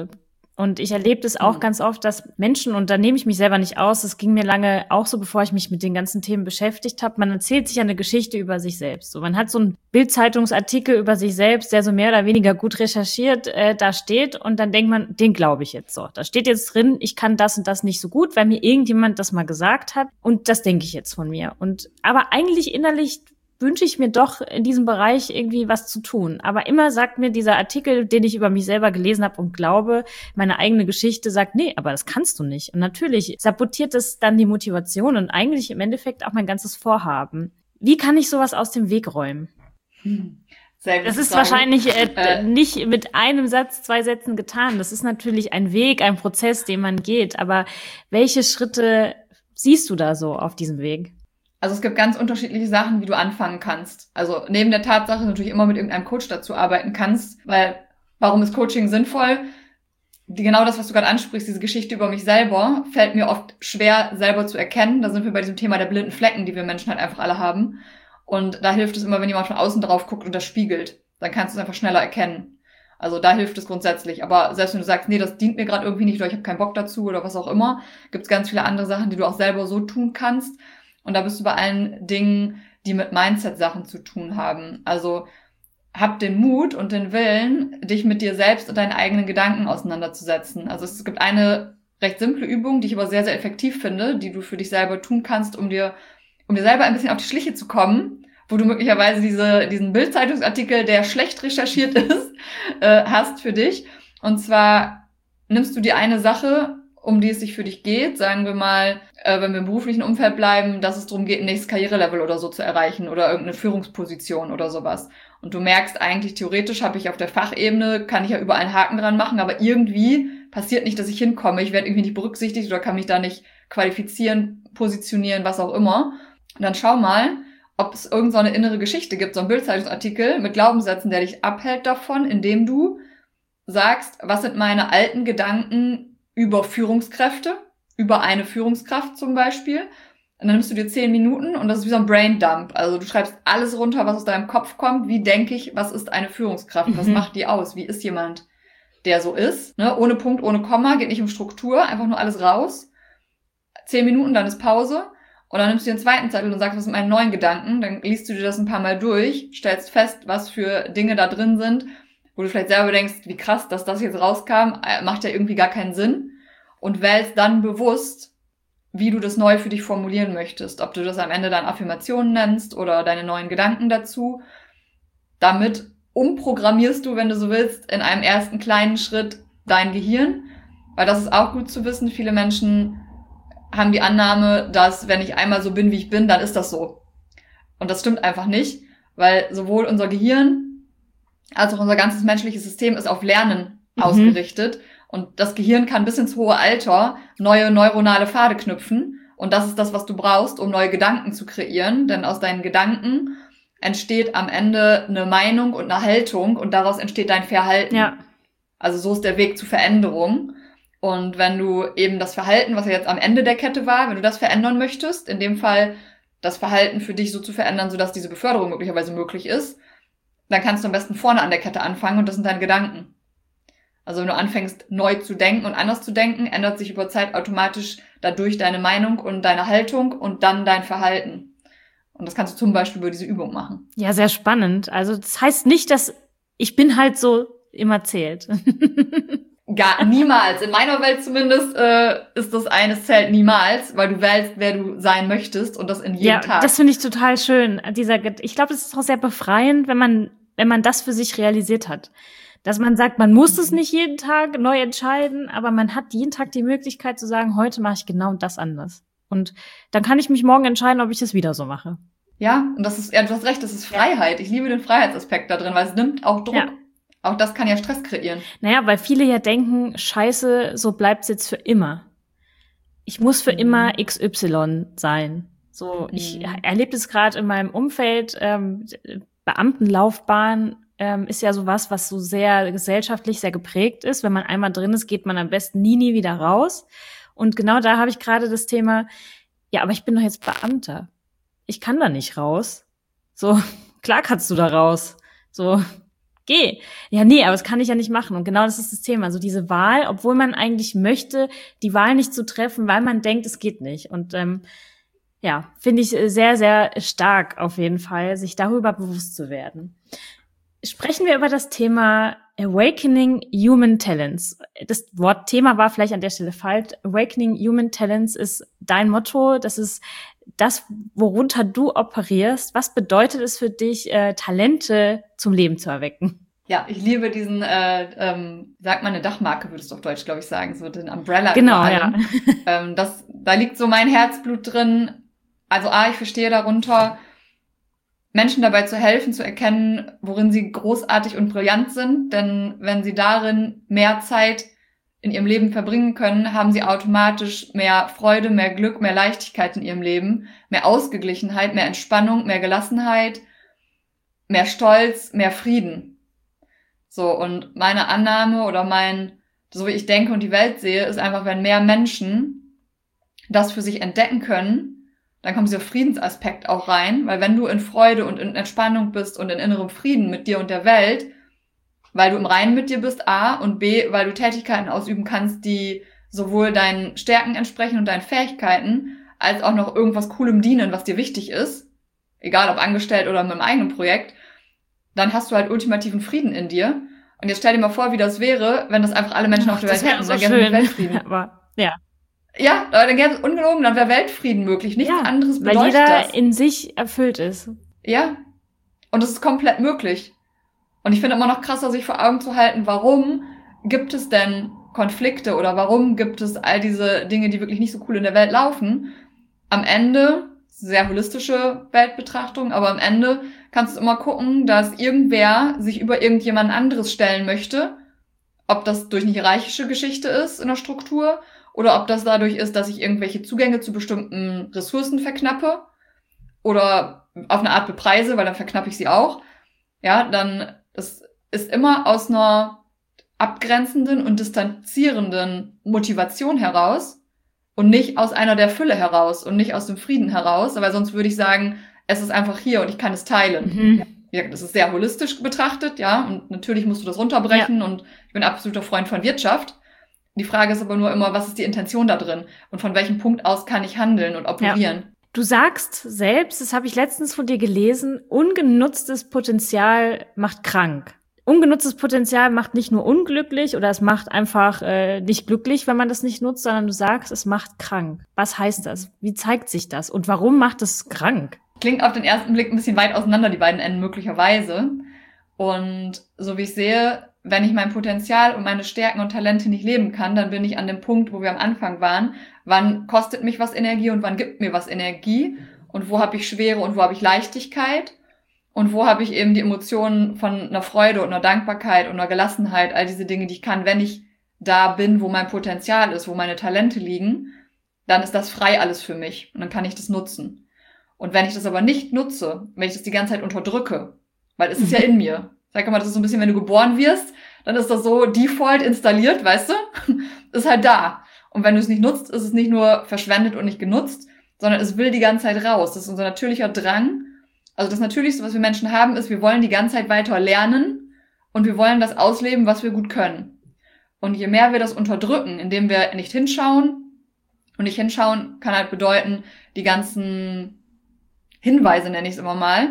Und ich erlebe das auch mhm. ganz oft, dass Menschen, und da nehme ich mich selber nicht aus, das ging mir lange auch so, bevor ich mich mit den ganzen Themen beschäftigt habe, man erzählt sich eine Geschichte über sich selbst. So, man hat so einen Bild-Zeitungsartikel über sich selbst, der so mehr oder weniger gut recherchiert äh, da steht, und dann denkt man, den glaube ich jetzt so. Da steht jetzt drin, ich kann das und das nicht so gut, weil mir irgendjemand das mal gesagt hat, und das denke ich jetzt von mir. Und aber eigentlich innerlich wünsche ich mir doch in diesem Bereich irgendwie was zu tun. Aber immer sagt mir dieser Artikel, den ich über mich selber gelesen habe und glaube, meine eigene Geschichte sagt, nee, aber das kannst du nicht. Und natürlich sabotiert es dann die Motivation und eigentlich im Endeffekt auch mein ganzes Vorhaben. Wie kann ich sowas aus dem Weg räumen? Hm. Sehr gut. Das ist wahrscheinlich äh, äh, nicht mit einem Satz, zwei Sätzen getan. Das ist natürlich ein Weg, ein Prozess, den man geht. Aber welche Schritte siehst du da so auf diesem Weg? Also es gibt ganz unterschiedliche Sachen, wie du anfangen kannst. Also neben der Tatsache natürlich immer mit irgendeinem Coach dazu arbeiten kannst, weil warum ist Coaching sinnvoll? Die, genau das, was du gerade ansprichst, diese Geschichte über mich selber, fällt mir oft schwer selber zu erkennen. Da sind wir bei diesem Thema der blinden Flecken, die wir Menschen halt einfach alle haben. Und da hilft es immer, wenn jemand von außen drauf guckt und das spiegelt. Dann kannst du es einfach schneller erkennen. Also da hilft es grundsätzlich. Aber selbst wenn du sagst, nee, das dient mir gerade irgendwie nicht, oder ich habe keinen Bock dazu oder was auch immer, gibt es ganz viele andere Sachen, die du auch selber so tun kannst. Und da bist du bei allen Dingen, die mit Mindset-Sachen zu tun haben. Also hab den Mut und den Willen, dich mit dir selbst und deinen eigenen Gedanken auseinanderzusetzen. Also es gibt eine recht simple Übung, die ich aber sehr, sehr effektiv finde, die du für dich selber tun kannst, um dir, um dir selber ein bisschen auf die Schliche zu kommen, wo du möglicherweise diese, diesen Bild-Zeitungsartikel, der schlecht recherchiert ist, äh, hast für dich. Und zwar nimmst du dir eine Sache, um die es sich für dich geht, sagen wir mal, äh, wenn wir im beruflichen Umfeld bleiben, dass es darum geht, ein nächstes Karrierelevel oder so zu erreichen oder irgendeine Führungsposition oder sowas. Und du merkst eigentlich, theoretisch habe ich auf der Fachebene, kann ich ja überall einen Haken dran machen, aber irgendwie passiert nicht, dass ich hinkomme. Ich werde irgendwie nicht berücksichtigt oder kann mich da nicht qualifizieren, positionieren, was auch immer. Und dann schau mal, ob es irgend so eine innere Geschichte gibt, so ein Bildzeitungsartikel mit Glaubenssätzen, der dich abhält davon, indem du sagst, was sind meine alten Gedanken über Führungskräfte, über eine Führungskraft zum Beispiel. Und dann nimmst du dir zehn Minuten und das ist wie so ein Braindump. Also du schreibst alles runter, was aus deinem Kopf kommt. Wie denke ich, was ist eine Führungskraft? Was mhm. macht die aus? Wie ist jemand, der so ist? Ne? Ohne Punkt, ohne Komma, geht nicht um Struktur, einfach nur alles raus. Zehn Minuten, dann ist Pause. Und dann nimmst du dir einen zweiten Zettel und sagst, was sind meine neuen Gedanken? Dann liest du dir das ein paar Mal durch, stellst fest, was für Dinge da drin sind, wo du vielleicht selber denkst, wie krass, dass das jetzt rauskam, macht ja irgendwie gar keinen Sinn. Und wählst dann bewusst, wie du das neu für dich formulieren möchtest. Ob du das am Ende dann Affirmationen nennst oder deine neuen Gedanken dazu. Damit umprogrammierst du, wenn du so willst, in einem ersten kleinen Schritt dein Gehirn. Weil das ist auch gut zu wissen. Viele Menschen haben die Annahme, dass wenn ich einmal so bin, wie ich bin, dann ist das so. Und das stimmt einfach nicht, weil sowohl unser Gehirn als auch unser ganzes menschliches System ist auf Lernen mhm. ausgerichtet. Und das Gehirn kann bis ins hohe Alter neue neuronale Pfade knüpfen. Und das ist das, was du brauchst, um neue Gedanken zu kreieren. Denn aus deinen Gedanken entsteht am Ende eine Meinung und eine Haltung und daraus entsteht dein Verhalten. Ja. Also so ist der Weg zur Veränderung. Und wenn du eben das Verhalten, was ja jetzt am Ende der Kette war, wenn du das verändern möchtest, in dem Fall das Verhalten für dich so zu verändern, sodass diese Beförderung möglicherweise möglich ist, dann kannst du am besten vorne an der Kette anfangen und das sind deine Gedanken. Also wenn du anfängst, neu zu denken und anders zu denken, ändert sich über Zeit automatisch dadurch deine Meinung und deine Haltung und dann dein Verhalten. Und das kannst du zum Beispiel über diese Übung machen. Ja, sehr spannend. Also das heißt nicht, dass ich bin halt so immer zählt. Gar niemals. In meiner Welt zumindest äh, ist das eines zählt niemals, weil du wählst, wer du sein möchtest und das in jedem ja, Tag. Ja, das finde ich total schön. Dieser, ich glaube, das ist auch sehr befreiend, wenn man, wenn man das für sich realisiert hat. Dass man sagt, man muss es nicht jeden Tag neu entscheiden, aber man hat jeden Tag die Möglichkeit zu sagen, heute mache ich genau das anders. Und dann kann ich mich morgen entscheiden, ob ich es wieder so mache. Ja, und das ist, ja, du hast recht, das ist Freiheit. Ich liebe den Freiheitsaspekt da drin, weil es nimmt auch Druck. Ja. Auch das kann ja Stress kreieren. Naja, weil viele ja denken, scheiße, so bleibt's jetzt für immer. Ich muss für mhm. immer X Y sein. So, mhm. ich erlebe das gerade in meinem Umfeld, ähm, Beamtenlaufbahn, Ähm, ist ja sowas, was so sehr gesellschaftlich sehr geprägt ist. Wenn man einmal drin ist, geht man am besten nie, nie wieder raus. Und genau da habe ich gerade das Thema, ja, aber ich bin doch jetzt Beamter. Ich kann da nicht raus. So, klar kannst du da raus. So, geh. Ja, nee, aber das kann ich ja nicht machen. Und genau das ist das Thema. Also diese Wahl, obwohl man eigentlich möchte, die Wahl nicht zu treffen, weil man denkt, es geht nicht. Und ähm, ja, finde ich sehr, sehr stark auf jeden Fall, sich darüber bewusst zu werden. Sprechen wir über das Thema Awakening Human Talents. Das Wort Thema war vielleicht an der Stelle falsch. Awakening Human Talents ist dein Motto. Das ist das, worunter du operierst. Was bedeutet es für dich, äh, Talente zum Leben zu erwecken? Ja, ich liebe diesen, äh, ähm, sagt man eine Dachmarke, würdest du auf Deutsch, glaube ich, sagen, so den Umbrella. Genau, ja. ähm, das, da liegt so mein Herzblut drin. Also A, ich verstehe darunter, Menschen dabei zu helfen, zu erkennen, worin sie großartig und brillant sind. Denn wenn sie darin mehr Zeit in ihrem Leben verbringen können, haben sie automatisch mehr Freude, mehr Glück, mehr Leichtigkeit in ihrem Leben, mehr Ausgeglichenheit, mehr Entspannung, mehr Gelassenheit, mehr Stolz, mehr Frieden. So, und meine Annahme oder mein, so wie ich denke und die Welt sehe, ist einfach, wenn mehr Menschen das für sich entdecken können, dann kommt dieser Friedensaspekt auch rein, weil wenn du in Freude und in Entspannung bist und in innerem Frieden mit dir und der Welt, weil du im Reinen mit dir bist, A, und B, weil du Tätigkeiten ausüben kannst, die sowohl deinen Stärken entsprechen und deinen Fähigkeiten, als auch noch irgendwas Coolem dienen, was dir wichtig ist, egal ob angestellt oder mit einem eigenen Projekt, dann hast du halt ultimativen Frieden in dir. Und jetzt stell dir mal vor, wie das wäre, wenn das einfach alle Menschen Ach, auf der Welt hätten. So dann gäbe es Weltfrieden. Aber, ja. Ja, aber dann gäbe es ungelogen, dann wäre Weltfrieden möglich. Nichts ja, anderes bedeutet weil jeder das. in sich erfüllt ist. Ja. Und es ist komplett möglich. Und ich finde immer noch krasser, sich vor Augen zu halten, warum gibt es denn Konflikte oder warum gibt es all diese Dinge, die wirklich nicht so cool in der Welt laufen. Am Ende, sehr holistische Weltbetrachtung, aber am Ende kannst du immer gucken, dass irgendwer sich über irgendjemand anderes stellen möchte, ob das durch eine hierarchische Geschichte ist in der Struktur oder ob das dadurch ist, dass ich irgendwelche Zugänge zu bestimmten Ressourcen verknappe oder auf eine Art bepreise, weil dann verknappe ich sie auch. Ja, dann, das ist immer aus einer abgrenzenden und distanzierenden Motivation heraus und nicht aus einer der Fülle heraus und nicht aus dem Frieden heraus, weil sonst würde ich sagen, es ist einfach hier und ich kann es teilen. Mhm. Ja, das ist sehr holistisch betrachtet, ja, und natürlich musst du das runterbrechen ja. Und ich bin absoluter Freund von Wirtschaft. Die Frage ist aber nur immer, was ist die Intention da drin und von welchem Punkt aus kann ich handeln und operieren? Ja. Du sagst selbst, das habe ich letztens von dir gelesen, ungenutztes Potenzial macht krank. Ungenutztes Potenzial macht nicht nur unglücklich oder es macht einfach äh, nicht glücklich, wenn man das nicht nutzt, sondern du sagst, es macht krank. Was heißt das? Wie zeigt sich das? Und warum macht es krank? Klingt auf den ersten Blick ein bisschen weit auseinander, die beiden Enden möglicherweise. Und so wie ich sehe, wenn ich mein Potenzial und meine Stärken und Talente nicht leben kann, dann bin ich an dem Punkt, wo wir am Anfang waren. Wann kostet mich was Energie und wann gibt mir was Energie? Und wo habe ich Schwere und wo habe ich Leichtigkeit? Und wo habe ich eben die Emotionen von einer Freude und einer Dankbarkeit und einer Gelassenheit, all diese Dinge, die ich kann, wenn ich da bin, wo mein Potenzial ist, wo meine Talente liegen, dann ist das frei alles für mich und dann kann ich das nutzen. Und wenn ich das aber nicht nutze, wenn ich das die ganze Zeit unterdrücke, weil es ist ja in mir. Sag mal, das ist so ein bisschen, wenn du geboren wirst, dann ist das so default installiert, weißt du? Ist halt da. Und wenn du es nicht nutzt, ist es nicht nur verschwendet und nicht genutzt, sondern es will die ganze Zeit raus. Das ist unser natürlicher Drang. Also das Natürlichste, was wir Menschen haben, ist, wir wollen die ganze Zeit weiter lernen und wir wollen das ausleben, was wir gut können. Und je mehr wir das unterdrücken, indem wir nicht hinschauen, und nicht hinschauen kann halt bedeuten, die ganzen Hinweise, nenne ich es immer mal,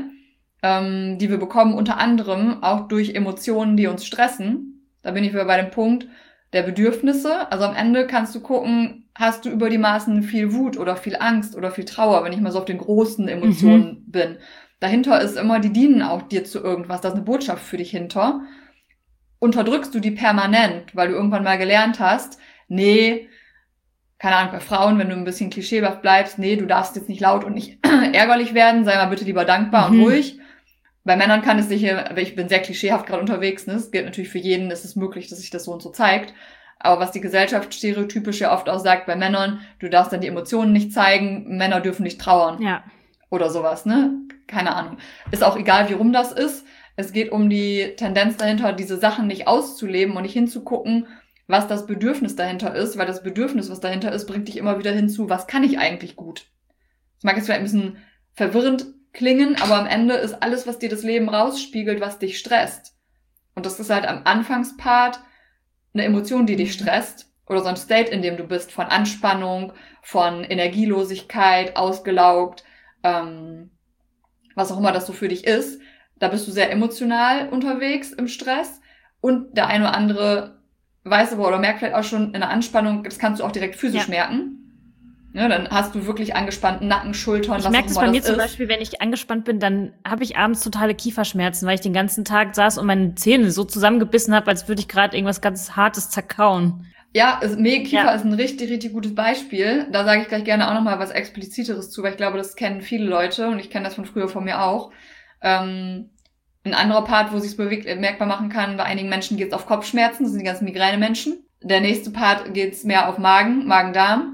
ähm, die wir bekommen, unter anderem auch durch Emotionen, die uns stressen. Da bin ich wieder bei dem Punkt der Bedürfnisse. Also am Ende kannst du gucken, hast du über die Maßen viel Wut oder viel Angst oder viel Trauer, wenn ich mal so auf den großen Emotionen mhm. bin. Dahinter ist immer, die dienen auch dir zu irgendwas. Da ist eine Botschaft für dich hinter. Unterdrückst du die permanent, weil du irgendwann mal gelernt hast, nee, keine Ahnung, bei Frauen, wenn du ein bisschen klischeehaft bleibst, nee, du darfst jetzt nicht laut und nicht ärgerlich werden, sei mal bitte lieber dankbar mhm. und ruhig. Bei Männern kann es sich, ich bin sehr klischeehaft gerade unterwegs, ne? Es gilt natürlich für jeden, es ist möglich, dass sich das so und so zeigt. Aber was die Gesellschaft stereotypisch ja oft auch sagt, bei Männern, du darfst dann die Emotionen nicht zeigen, Männer dürfen nicht trauern. Ja. Oder sowas, ne? Keine Ahnung. Ist auch egal, wie rum das ist. Es geht um die Tendenz dahinter, diese Sachen nicht auszuleben und nicht hinzugucken, was das Bedürfnis dahinter ist, weil das Bedürfnis, was dahinter ist, bringt dich immer wieder hinzu, was kann ich eigentlich gut? Das mag jetzt vielleicht ein bisschen verwirrend klingen, aber am Ende ist alles, was dir das Leben rausspiegelt, was dich stresst. Und das ist halt am Anfangspart eine Emotion, die dich stresst oder so ein State, in dem du bist, von Anspannung, von Energielosigkeit, ausgelaugt, ähm, was auch immer das so für dich ist. Da bist du sehr emotional unterwegs im Stress und der eine oder andere weiß aber oder merkt vielleicht auch schon in der Anspannung, das kannst du auch direkt physisch ja. merken. Ja, dann hast du wirklich angespannten Nacken, Schultern, ich was merke auch das immer bei mir das zum ist. Beispiel, wenn ich angespannt bin, dann habe ich abends totale Kieferschmerzen, weil ich den ganzen Tag saß und meine Zähne so zusammengebissen habe, als würde ich gerade irgendwas ganz Hartes zerkauen. Ja, es, Kiefer ja. ist ein richtig, richtig gutes Beispiel. Da sage ich gleich gerne auch nochmal was Expliziteres zu, weil ich glaube, das kennen viele Leute und ich kenne das von früher von mir auch. Ähm, ein anderer Part, wo sich es bemerkbar machen kann, bei einigen Menschen geht es auf Kopfschmerzen, das sind die ganzen Migräne-Menschen. Der nächste Part geht es mehr auf Magen, Magen-Darm.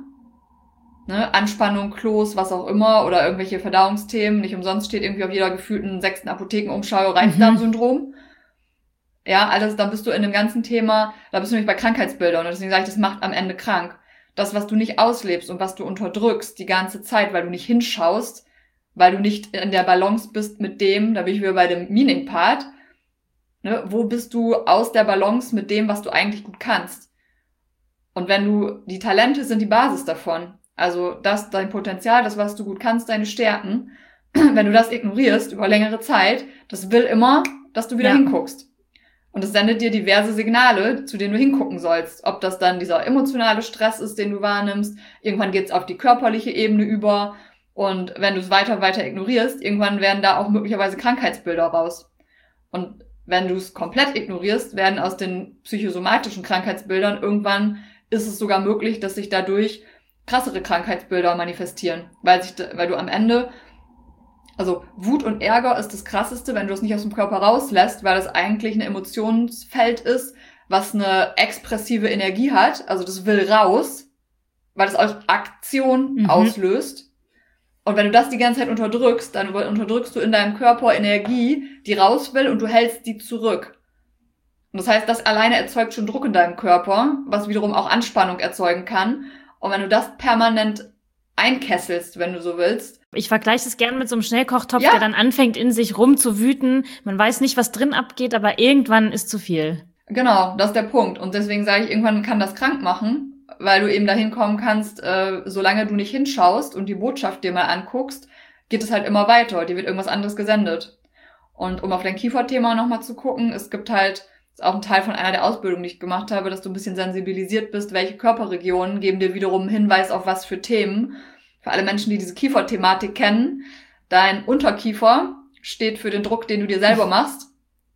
Ne, Anspannung, Kloß, was auch immer, oder irgendwelche Verdauungsthemen. Nicht umsonst steht irgendwie auf jeder gefühlten sechsten Apothekenumschau Reizdarmsyndrom. Mhm. Ja, alles, da bist du in dem ganzen Thema, da bist du nämlich bei Krankheitsbildern. Und deswegen sage ich, das macht am Ende krank. Das, was du nicht auslebst und was du unterdrückst die ganze Zeit, weil du nicht hinschaust, weil du nicht in der Balance bist mit dem, da bin ich wieder bei dem Meaning-Part, ne, wo bist du aus der Balance mit dem, was du eigentlich gut kannst. Und wenn du, die Talente sind die Basis davon. Also das, dein Potenzial, das, was du gut kannst, deine Stärken, wenn du das ignorierst über längere Zeit, das will immer, dass du wieder ja. hinguckst. Und es sendet dir diverse Signale, zu denen du hingucken sollst. Ob das dann dieser emotionale Stress ist, den du wahrnimmst. Irgendwann geht's auf die körperliche Ebene über. Und wenn du es weiter, weiter ignorierst, irgendwann werden da auch möglicherweise Krankheitsbilder raus. Und wenn du es komplett ignorierst, werden aus den psychosomatischen Krankheitsbildern irgendwann ist es sogar möglich, dass sich dadurch krassere Krankheitsbilder manifestieren, weil sich, weil du am Ende, also Wut und Ärger ist das Krasseste, wenn du es nicht aus dem Körper rauslässt, weil das eigentlich ein Emotionsfeld ist, was eine expressive Energie hat, also das will raus, weil es auch Aktion mhm. auslöst. Und wenn du das die ganze Zeit unterdrückst, dann unterdrückst du in deinem Körper Energie, die raus will und du hältst die zurück. Und das heißt, das alleine erzeugt schon Druck in deinem Körper, was wiederum auch Anspannung erzeugen kann. Und wenn du das permanent einkesselst, wenn du so willst. Ich vergleiche es gerne mit so einem Schnellkochtopf, ja. der dann anfängt, in sich rumzuwüten. Man weiß nicht, was drin abgeht, aber irgendwann ist zu viel. Genau, das ist der Punkt. Und deswegen sage ich, irgendwann kann das krank machen, weil du eben dahin kommen kannst, äh, solange du nicht hinschaust und die Botschaft dir mal anguckst, geht es halt immer weiter. Dir wird irgendwas anderes gesendet. Und um auf dein Kieferthema nochmal zu gucken, es gibt halt, das ist auch ein Teil von einer der Ausbildungen, die ich gemacht habe, dass du ein bisschen sensibilisiert bist, welche Körperregionen geben dir wiederum einen Hinweis auf was für Themen. Für alle Menschen, die diese Kieferthematik kennen, dein Unterkiefer steht für den Druck, den du dir selber machst.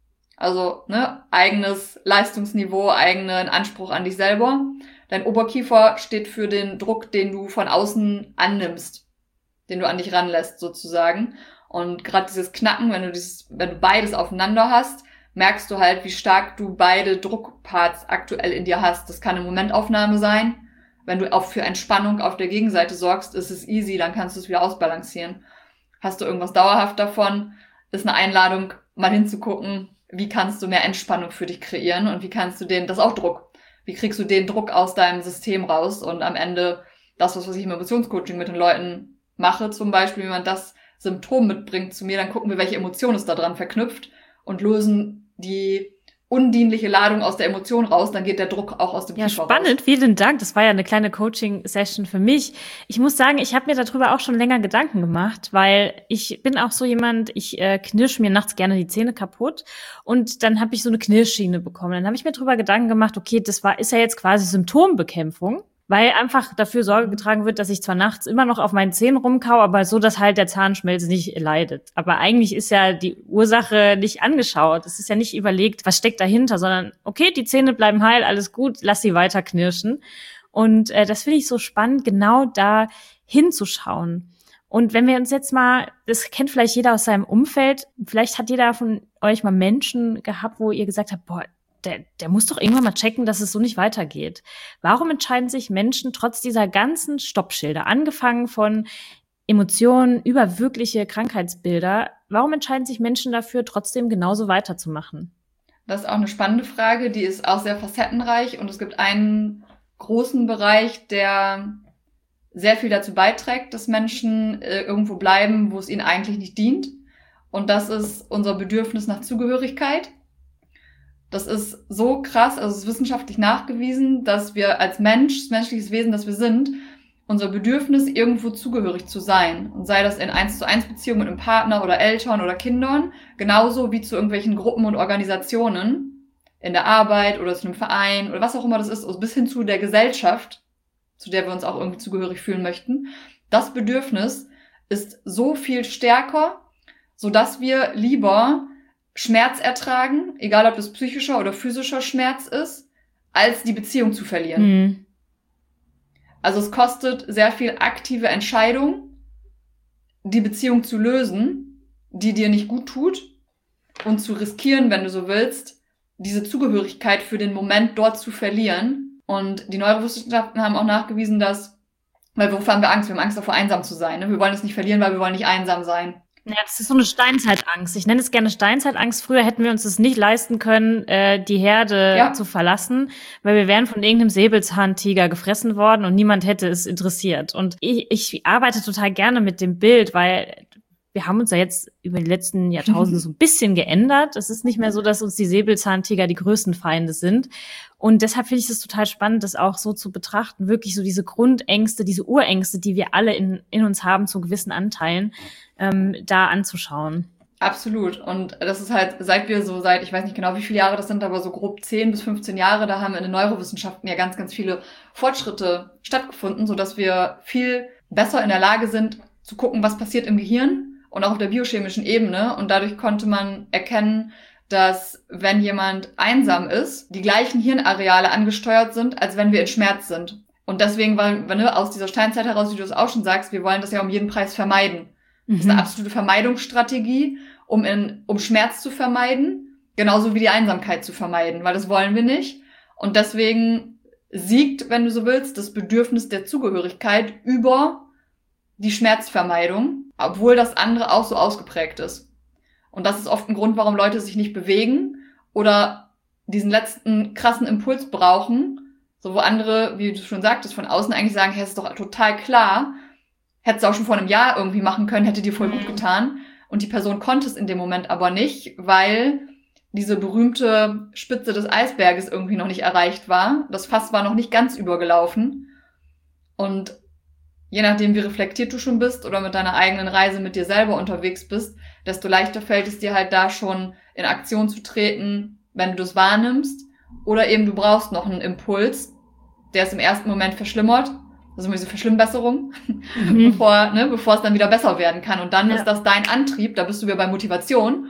Also, ne, eigenes Leistungsniveau, eigenen Anspruch an dich selber. Dein Oberkiefer steht für den Druck, den du von außen annimmst, den du an dich ranlässt, sozusagen. Und gerade dieses Knacken, wenn du dieses, wenn du beides aufeinander hast, merkst du halt, wie stark du beide Druckparts aktuell in dir hast. Das kann eine Momentaufnahme sein. Wenn du auch für Entspannung auf der Gegenseite sorgst, ist es easy, dann kannst du es wieder ausbalancieren. Hast du irgendwas dauerhaft davon, ist eine Einladung, mal hinzugucken, wie kannst du mehr Entspannung für dich kreieren und wie kannst du den, das ist auch Druck, wie kriegst du den Druck aus deinem System raus und am Ende das, was ich im Emotionscoaching mit den Leuten mache, zum Beispiel, wenn man das Symptom mitbringt zu mir, dann gucken wir, welche Emotion ist da dran verknüpft und lösen die undienliche Ladung aus der Emotion raus, dann geht der Druck auch aus dem ja, Kiefer raus. Ja, spannend, vielen Dank. Das war ja eine kleine Coaching-Session für mich. Ich muss sagen, ich habe mir darüber auch schon länger Gedanken gemacht, weil ich bin auch so jemand, ich äh, knirsch mir nachts gerne die Zähne kaputt und dann habe ich so eine Knirschschiene bekommen. Dann habe ich mir darüber Gedanken gemacht, okay, das war ist ja jetzt quasi Symptombekämpfung, weil einfach dafür Sorge getragen wird, dass ich zwar nachts immer noch auf meinen Zähnen rumkau, aber so, dass halt der Zahnschmelz nicht leidet. Aber eigentlich ist ja die Ursache nicht angeschaut. Es ist ja nicht überlegt, was steckt dahinter, sondern okay, die Zähne bleiben heil, alles gut, lass sie weiter knirschen. Und äh, das finde ich so spannend, genau da hinzuschauen. Und wenn wir uns jetzt mal, das kennt vielleicht jeder aus seinem Umfeld, vielleicht hat jeder von euch mal Menschen gehabt, wo ihr gesagt habt, boah, Der, der muss doch irgendwann mal checken, dass es so nicht weitergeht. Warum entscheiden sich Menschen trotz dieser ganzen Stoppschilder, angefangen von Emotionen über wirkliche Krankheitsbilder, warum entscheiden sich Menschen dafür, trotzdem genauso weiterzumachen? Das ist auch eine spannende Frage, die ist auch sehr facettenreich und es gibt einen großen Bereich, der sehr viel dazu beiträgt, dass Menschen äh, irgendwo bleiben, wo es ihnen eigentlich nicht dient. Und das ist unser Bedürfnis nach Zugehörigkeit. Das ist so krass, also es ist wissenschaftlich nachgewiesen, dass wir als Mensch, menschliches Wesen, das wir sind, unser Bedürfnis, irgendwo zugehörig zu sein. Und sei das in eins zu eins Beziehungen mit einem Partner oder Eltern oder Kindern, genauso wie zu irgendwelchen Gruppen und Organisationen, in der Arbeit oder zu einem Verein oder was auch immer das ist, also bis hin zu der Gesellschaft, zu der wir uns auch irgendwie zugehörig fühlen möchten. Das Bedürfnis ist so viel stärker, sodass wir lieber Schmerz ertragen, egal ob das psychischer oder physischer Schmerz ist, als die Beziehung zu verlieren. Mhm. Also es kostet sehr viel aktive Entscheidung, die Beziehung zu lösen, die dir nicht gut tut, und zu riskieren, wenn du so willst, diese Zugehörigkeit für den Moment dort zu verlieren. Und die Neurowissenschaften haben auch nachgewiesen, dass, weil wovor haben wir Angst? Wir haben Angst davor, einsam zu sein. Ne? Wir wollen es nicht verlieren, weil wir wollen nicht einsam sein. Ja, das ist so eine Steinzeitangst. Ich nenne es gerne Steinzeitangst. Früher hätten wir uns das nicht leisten können, äh, die Herde ja. zu verlassen, weil wir wären von irgendeinem Säbelzahntiger gefressen worden und niemand hätte es interessiert. Und ich, ich arbeite total gerne mit dem Bild, weil wir haben uns ja jetzt über die letzten Jahrtausende so ein bisschen geändert. Es ist nicht mehr so, dass uns die Säbelzahntiger die größten Feinde sind. Und deshalb finde ich es total spannend, das auch so zu betrachten, wirklich so diese Grundängste, diese Urängste, die wir alle in, in uns haben, zu gewissen Anteilen, ähm, da anzuschauen. Absolut. Und das ist halt, seit wir so seit, ich weiß nicht genau, wie viele Jahre das sind, aber so grob zehn bis fünfzehn Jahre, da haben in den Neurowissenschaften ja ganz, ganz viele Fortschritte stattgefunden, sodass wir viel besser in der Lage sind, zu gucken, was passiert im Gehirn und auch auf der biochemischen Ebene. Und dadurch konnte man erkennen, dass wenn jemand einsam ist, die gleichen Hirnareale angesteuert sind, als wenn wir in Schmerz sind. Und deswegen, weil, wenn ne, aus dieser Steinzeit heraus, wie du es auch schon sagst, wir wollen das ja um jeden Preis vermeiden. Mhm. Das ist eine absolute Vermeidungsstrategie, um in, um Schmerz zu vermeiden, genauso wie die Einsamkeit zu vermeiden, weil das wollen wir nicht. Und deswegen siegt, wenn du so willst, das Bedürfnis der Zugehörigkeit über die Schmerzvermeidung, obwohl das andere auch so ausgeprägt ist. Und das ist oft ein Grund, warum Leute sich nicht bewegen oder diesen letzten krassen Impuls brauchen, so wo andere, wie du schon sagtest, von außen eigentlich sagen, hey, ist doch total klar, hättest du auch schon vor einem Jahr irgendwie machen können, hätte dir voll gut getan. Und die Person konnte es in dem Moment aber nicht, weil diese berühmte Spitze des Eisberges irgendwie noch nicht erreicht war. Das Fass war noch nicht ganz übergelaufen. Und je nachdem, wie reflektiert du schon bist oder mit deiner eigenen Reise mit dir selber unterwegs bist, desto leichter fällt es dir halt da schon in Aktion zu treten, wenn du das wahrnimmst. Oder eben du brauchst noch einen Impuls, der es im ersten Moment verschlimmert. Also diese Verschlimmbesserung, mhm. bevor, ne, bevor es dann wieder besser werden kann. Und dann ja. ist das dein Antrieb, da bist du wieder bei Motivation.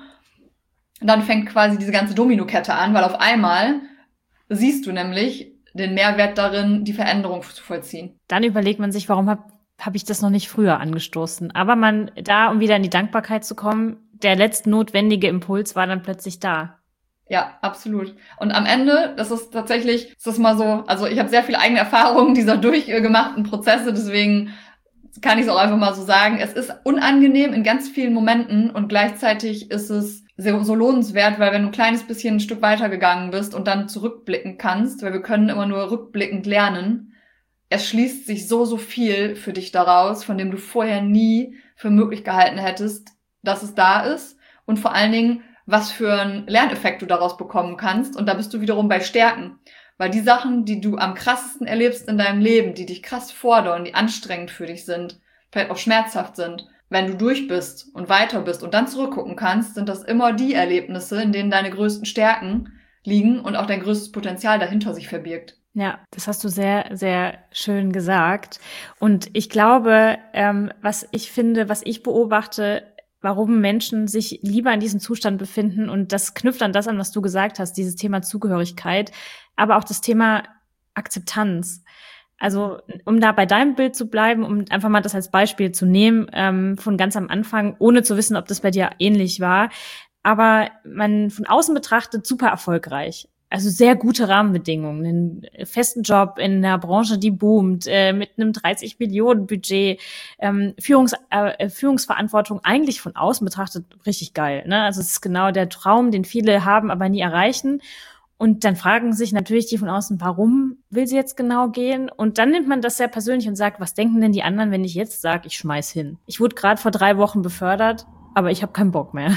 Und dann fängt quasi diese ganze Dominokette an, weil auf einmal siehst du nämlich den Mehrwert darin, die Veränderung zu vollziehen. Dann überlegt man sich, warum habe hab ich das noch nicht früher angestoßen. Aber man, da, um wieder in die Dankbarkeit zu kommen, der letzte notwendige Impuls war dann plötzlich da. Ja, absolut. Und am Ende, das ist tatsächlich, ist das mal so, also ich habe sehr viele eigene Erfahrungen dieser durchgemachten Prozesse, deswegen kann ich es auch einfach mal so sagen. Es ist unangenehm in ganz vielen Momenten und gleichzeitig ist es sehr, so lohnenswert, weil wenn du ein kleines bisschen ein Stück weitergegangen bist und dann zurückblicken kannst, weil wir können immer nur rückblickend lernen, es schließt sich so, so viel für dich daraus, von dem du vorher nie für möglich gehalten hättest, dass es da ist und vor allen Dingen, was für einen Lerneffekt du daraus bekommen kannst. Und da bist du wiederum bei Stärken. Weil die Sachen, die du am krassesten erlebst in deinem Leben, die dich krass fordern, die anstrengend für dich sind, vielleicht auch schmerzhaft sind, wenn du durch bist und weiter bist und dann zurückgucken kannst, sind das immer die Erlebnisse, in denen deine größten Stärken liegen und auch dein größtes Potenzial dahinter sich verbirgt. Ja, das hast du sehr, sehr schön gesagt. Und ich glaube, ähm, was ich finde, was ich beobachte, warum Menschen sich lieber in diesem Zustand befinden. Und das knüpft an das an, was du gesagt hast, dieses Thema Zugehörigkeit, aber auch das Thema Akzeptanz. Also um da bei deinem Bild zu bleiben, um einfach mal das als Beispiel zu nehmen, ähm, von ganz am Anfang, ohne zu wissen, ob das bei dir ähnlich war, aber man von außen betrachtet super erfolgreich. Also sehr gute Rahmenbedingungen, einen festen Job in einer Branche, die boomt, äh, mit einem dreißig Millionen Budget, ähm, Führungs, äh, Führungsverantwortung eigentlich von außen betrachtet richtig geil. Ne? Also es ist genau der Traum, den viele haben, aber nie erreichen. Und dann fragen sich natürlich die von außen, warum will sie jetzt genau gehen? Und dann nimmt man das sehr persönlich und sagt, was denken denn die anderen, wenn ich jetzt sage, ich schmeiß hin? Ich wurde gerade vor drei Wochen befördert, aber ich habe keinen Bock mehr.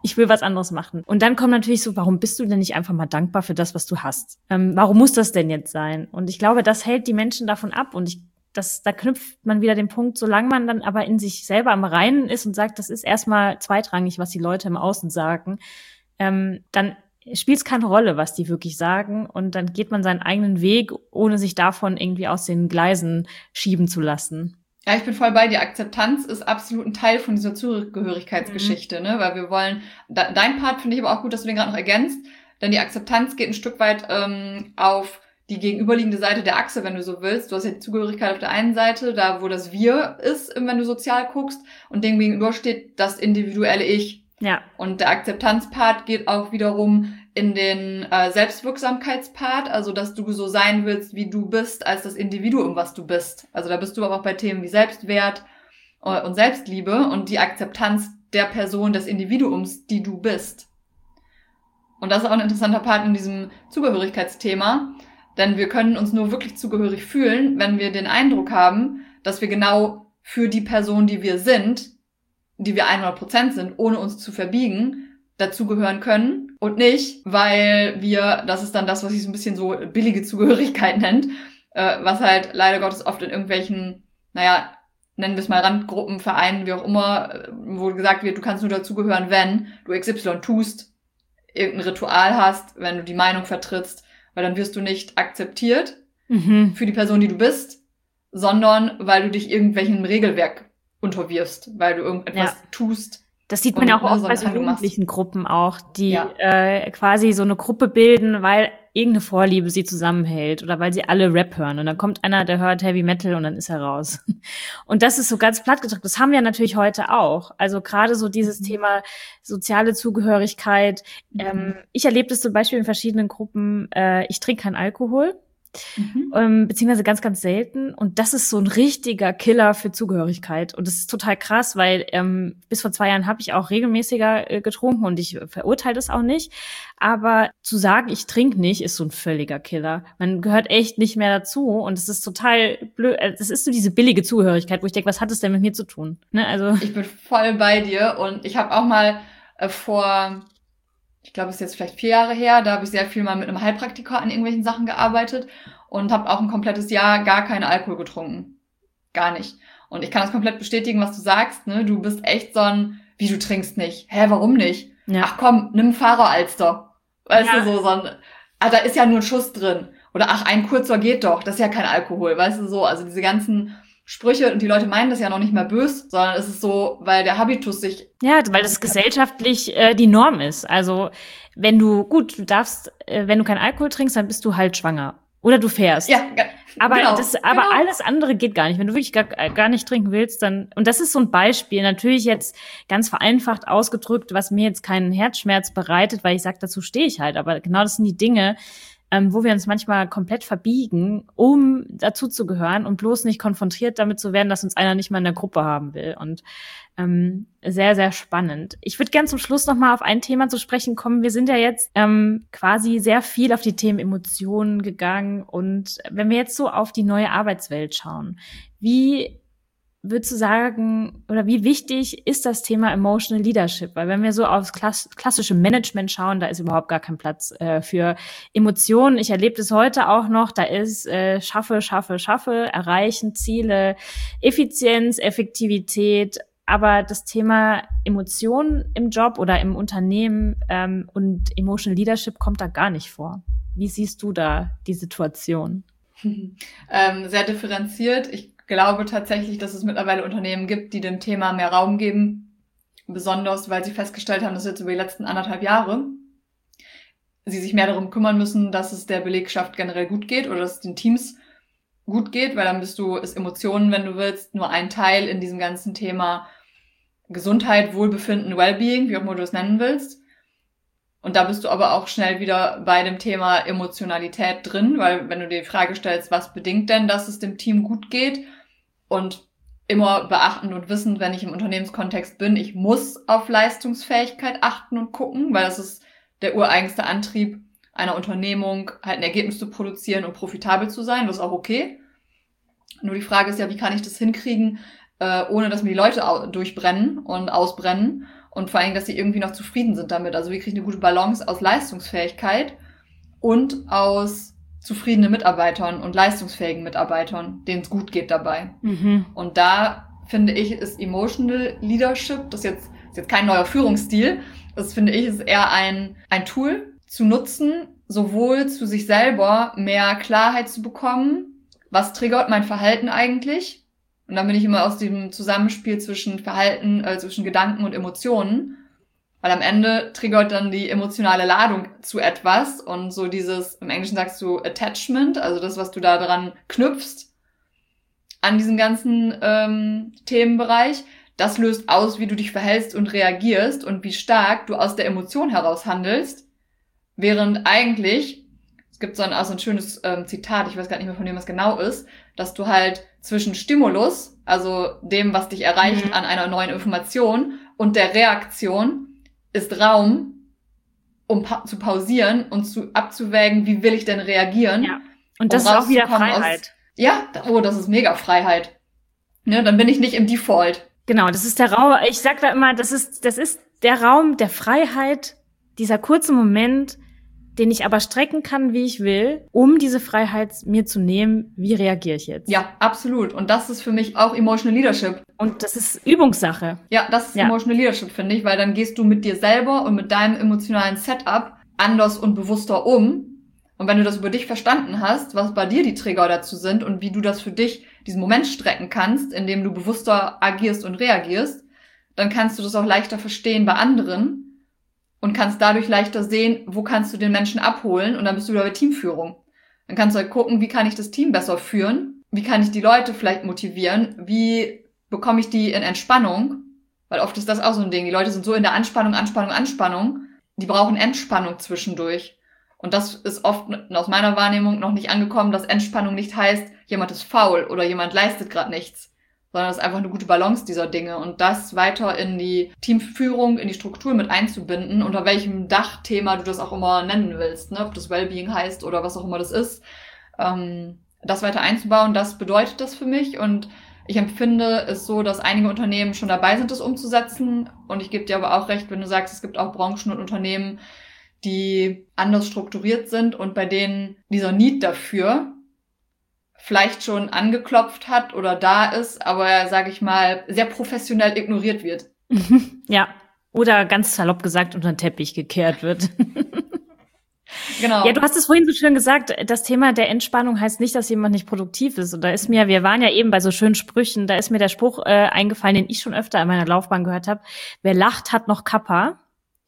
ich will was anderes machen. Und dann kommt natürlich so, warum bist du denn nicht einfach mal dankbar für das, was du hast? Ähm, warum muss das denn jetzt sein? Und ich glaube, das hält die Menschen davon ab. Und ich, das, da knüpft man wieder den Punkt, solange man dann aber in sich selber am Reinen ist und sagt, das ist erstmal zweitrangig, was die Leute im Außen sagen, ähm, dann spielt es keine Rolle, was die wirklich sagen. Und dann geht man seinen eigenen Weg, ohne sich davon irgendwie aus den Gleisen schieben zu lassen. Ja, ich bin voll bei dir. Akzeptanz ist absolut ein Teil von dieser Zugehörigkeitsgeschichte, mhm. ne? Weil wir wollen, da, dein Part finde ich aber auch gut, dass du den gerade noch ergänzt, denn die Akzeptanz geht ein Stück weit ähm, auf die gegenüberliegende Seite der Achse, wenn du so willst. Du hast ja die Zugehörigkeit auf der einen Seite, da wo das Wir ist, wenn du sozial guckst, und dem gegenüber steht das individuelle Ich. Ja. Und der Akzeptanzpart geht auch wiederum in den äh, Selbstwirksamkeitspart, also dass du so sein willst, wie du bist, als das Individuum, was du bist. Also da bist du aber auch bei Themen wie Selbstwert äh, und Selbstliebe und die Akzeptanz der Person, des Individuums, die du bist. Und das ist auch ein interessanter Part in diesem Zugehörigkeitsthema, denn wir können uns nur wirklich zugehörig fühlen, wenn wir den Eindruck haben, dass wir genau für die Person, die wir sind, die wir hundert Prozent sind, ohne uns zu verbiegen, dazugehören können und nicht, weil wir, das ist dann das, was sich so ein bisschen so billige Zugehörigkeit nennt, äh, was halt leider Gottes oft in irgendwelchen, naja, nennen wir es mal Randgruppen, Vereinen, wie auch immer, wo gesagt wird, du kannst nur dazugehören, wenn du X Y tust, irgendein Ritual hast, wenn du die Meinung vertrittst, weil dann wirst du nicht akzeptiert mhm. für die Person, die du bist, sondern weil du dich irgendwelchen Regelwerk unterwirfst, weil du irgendetwas ja. tust. Das sieht man ja auch oft bei so jugendlichen Gruppen auch, die ja. äh, quasi so eine Gruppe bilden, weil irgendeine Vorliebe sie zusammenhält oder weil sie alle Rap hören. Und dann kommt einer, der hört Heavy Metal und dann ist er raus. Und das ist so ganz platt gedrückt. Das haben wir natürlich heute auch. Also gerade so dieses mhm. Thema soziale Zugehörigkeit. Mhm. Ähm, ich erlebe das zum Beispiel in verschiedenen Gruppen. Äh, ich trinke keinen Alkohol. Mhm. Ähm, beziehungsweise ganz, ganz selten. Und das ist so ein richtiger Killer für Zugehörigkeit. Und das ist total krass, weil ähm, bis vor zwei Jahren habe ich auch regelmäßiger äh, getrunken und ich verurteile das auch nicht. Aber zu sagen, ich trinke nicht, ist so ein völliger Killer. Man gehört echt nicht mehr dazu. Und es ist total blöd. Das ist so diese billige Zugehörigkeit, wo ich denke, was hat das denn mit mir zu tun? Ne? Also ich bin voll bei dir. Und ich habe auch mal äh, vor... ich glaube, es ist jetzt vielleicht vier Jahre her, da habe ich sehr viel mal mit einem Heilpraktiker an irgendwelchen Sachen gearbeitet und habe auch ein komplettes Jahr gar keinen Alkohol getrunken. Gar nicht. Und ich kann das komplett bestätigen, was du sagst, ne? Du bist echt so ein, wie, du trinkst nicht? Hä, warum nicht? Ja. Ach komm, nimm Fahreralster. Weißt ja. du, so, so ein, ah, da ist ja nur ein Schuss drin. Oder ach, ein kurzer geht doch, das ist ja kein Alkohol, weißt du, so. Also diese ganzen Sprüche, und die Leute meinen das ja noch nicht mal böse, sondern es ist so, weil der Habitus sich... Ja, weil das gesellschaftlich äh, die Norm ist. Also wenn du, gut, du darfst, äh, wenn du keinen Alkohol trinkst, dann bist du halt schwanger. Oder du fährst. Ja, aber genau, das, aber genau. alles andere geht gar nicht. Wenn du wirklich gar, gar nicht trinken willst, dann, und das ist so ein Beispiel, natürlich jetzt ganz vereinfacht ausgedrückt, was mir jetzt keinen Herzschmerz bereitet, weil ich sage, dazu stehe ich halt. Aber genau das sind die Dinge, ähm, wo wir uns manchmal komplett verbiegen, um dazu zu gehören und bloß nicht konfrontiert damit zu werden, dass uns einer nicht mal in der Gruppe haben will. Und ähm, sehr, sehr spannend. Ich würde gern zum Schluss noch mal auf ein Thema zu sprechen kommen. Wir sind ja jetzt ähm, quasi sehr viel auf die Themen Emotionen gegangen. Und wenn wir jetzt so auf die neue Arbeitswelt schauen, wie würdest du sagen, oder wie wichtig ist das Thema Emotional Leadership? Weil wenn wir so aufs klass- klassische Management schauen, da ist überhaupt gar kein Platz äh, für Emotionen. Ich erlebe das heute auch noch, da ist äh, schaffe, schaffe, schaffe, erreichen, Ziele, Effizienz, Effektivität, aber das Thema Emotionen im Job oder im Unternehmen ähm, und Emotional Leadership kommt da gar nicht vor. Wie siehst du da die Situation? ähm, sehr differenziert. Ich Ich glaube tatsächlich, dass es mittlerweile Unternehmen gibt, die dem Thema mehr Raum geben, besonders weil sie festgestellt haben, dass jetzt über die letzten anderthalb Jahre sie sich mehr darum kümmern müssen, dass es der Belegschaft generell gut geht oder dass es den Teams gut geht, weil dann bist du, ist Emotionen, wenn du willst, nur ein Teil in diesem ganzen Thema Gesundheit, Wohlbefinden, Wellbeing, wie auch immer du es nennen willst. Und da bist du aber auch schnell wieder bei dem Thema Emotionalität drin, weil wenn du dir die Frage stellst, was bedingt denn, dass es dem Team gut geht, und immer beachtend und wissend, wenn ich im Unternehmenskontext bin, ich muss auf Leistungsfähigkeit achten und gucken, weil das ist der ureigenste Antrieb einer Unternehmung, halt ein Ergebnis zu produzieren und profitabel zu sein, das ist auch okay. Nur die Frage ist ja, wie kann ich das hinkriegen, äh, ohne dass mir die Leute au- durchbrennen und ausbrennen. und vor allem, dass sie irgendwie noch zufrieden sind damit. Also wie kriege ich eine gute Balance aus Leistungsfähigkeit und aus zufriedenen Mitarbeitern und leistungsfähigen Mitarbeitern, denen es gut geht dabei. Mhm. Und da finde ich, ist Emotional Leadership, das ist jetzt, ist jetzt kein neuer Führungsstil, das finde ich, ist eher ein, ein Tool zu nutzen, sowohl zu sich selber mehr Klarheit zu bekommen, was triggert mein Verhalten eigentlich. Und dann bin ich immer aus dem Zusammenspiel zwischen Verhalten, äh, zwischen Gedanken und Emotionen. Weil am Ende triggert dann die emotionale Ladung zu etwas und so dieses, im Englischen sagst du Attachment, also das, was du da dran knüpfst an diesen ganzen ähm, Themenbereich, das löst aus, wie du dich verhältst und reagierst und wie stark du aus der Emotion heraus handelst, während eigentlich, es gibt so ein, auch so ein schönes ähm, Zitat, ich weiß gar nicht mehr von dem, was genau ist, dass du halt zwischen Stimulus, also dem, was dich erreicht mhm. an einer neuen Information und der Reaktion, ist Raum, um pa- zu pausieren und zu abzuwägen, wie will ich denn reagieren. Ja. Und das um ist auch wieder rauszukommen Freiheit. Aus, ja, oh, das ist mega Freiheit. Ne, dann bin ich nicht im Default. Genau, das ist der Raum, ich sag da immer, das ist, das ist der Raum der Freiheit, dieser kurze Moment, den ich aber strecken kann, wie ich will, um diese Freiheit mir zu nehmen, wie reagiere ich jetzt? Ja, absolut. Und das ist für mich auch Emotional Leadership. Und das ist Übungssache. Ja, das ist ja. Emotional Leadership, finde ich, weil dann gehst du mit dir selber und mit deinem emotionalen Setup anders und bewusster um. Und wenn du das über dich verstanden hast, was bei dir die Trigger dazu sind und wie du das für dich, diesen Moment strecken kannst, indem du bewusster agierst und reagierst, dann kannst du das auch leichter verstehen bei anderen und kannst dadurch leichter sehen, wo kannst du den Menschen abholen, und dann bist du wieder bei Teamführung. Dann kannst du halt gucken, wie kann ich das Team besser führen, wie kann ich die Leute vielleicht motivieren, wie bekomme ich die in Entspannung, weil oft ist das auch so ein Ding, die Leute sind so in der Anspannung, Anspannung, Anspannung, die brauchen Entspannung zwischendurch. Und das ist oft aus meiner Wahrnehmung noch nicht angekommen, dass Entspannung nicht heißt, jemand ist faul oder jemand leistet gerade nichts, sondern es ist einfach eine gute Balance dieser Dinge, und das weiter in die Teamführung, in die Struktur mit einzubinden, unter welchem Dachthema du das auch immer nennen willst, ne? Ob das Wellbeing heißt oder was auch immer das ist, ähm, das weiter einzubauen, das bedeutet das für mich, und ich empfinde es so, dass einige Unternehmen schon dabei sind, das umzusetzen, und ich gebe dir aber auch recht, wenn du sagst, es gibt auch Branchen und Unternehmen, die anders strukturiert sind und bei denen dieser Need dafür vielleicht schon angeklopft hat oder da ist, aber, sage ich mal, sehr professionell ignoriert wird. Ja, oder ganz salopp gesagt unter den Teppich gekehrt wird. Genau. Ja, du hast es vorhin so schön gesagt, das Thema der Entspannung heißt nicht, dass jemand nicht produktiv ist. Und da ist mir, wir waren ja eben bei so schönen Sprüchen, da ist mir der Spruch äh, eingefallen, den ich schon öfter in meiner Laufbahn gehört habe: Wer lacht, hat noch Kappa.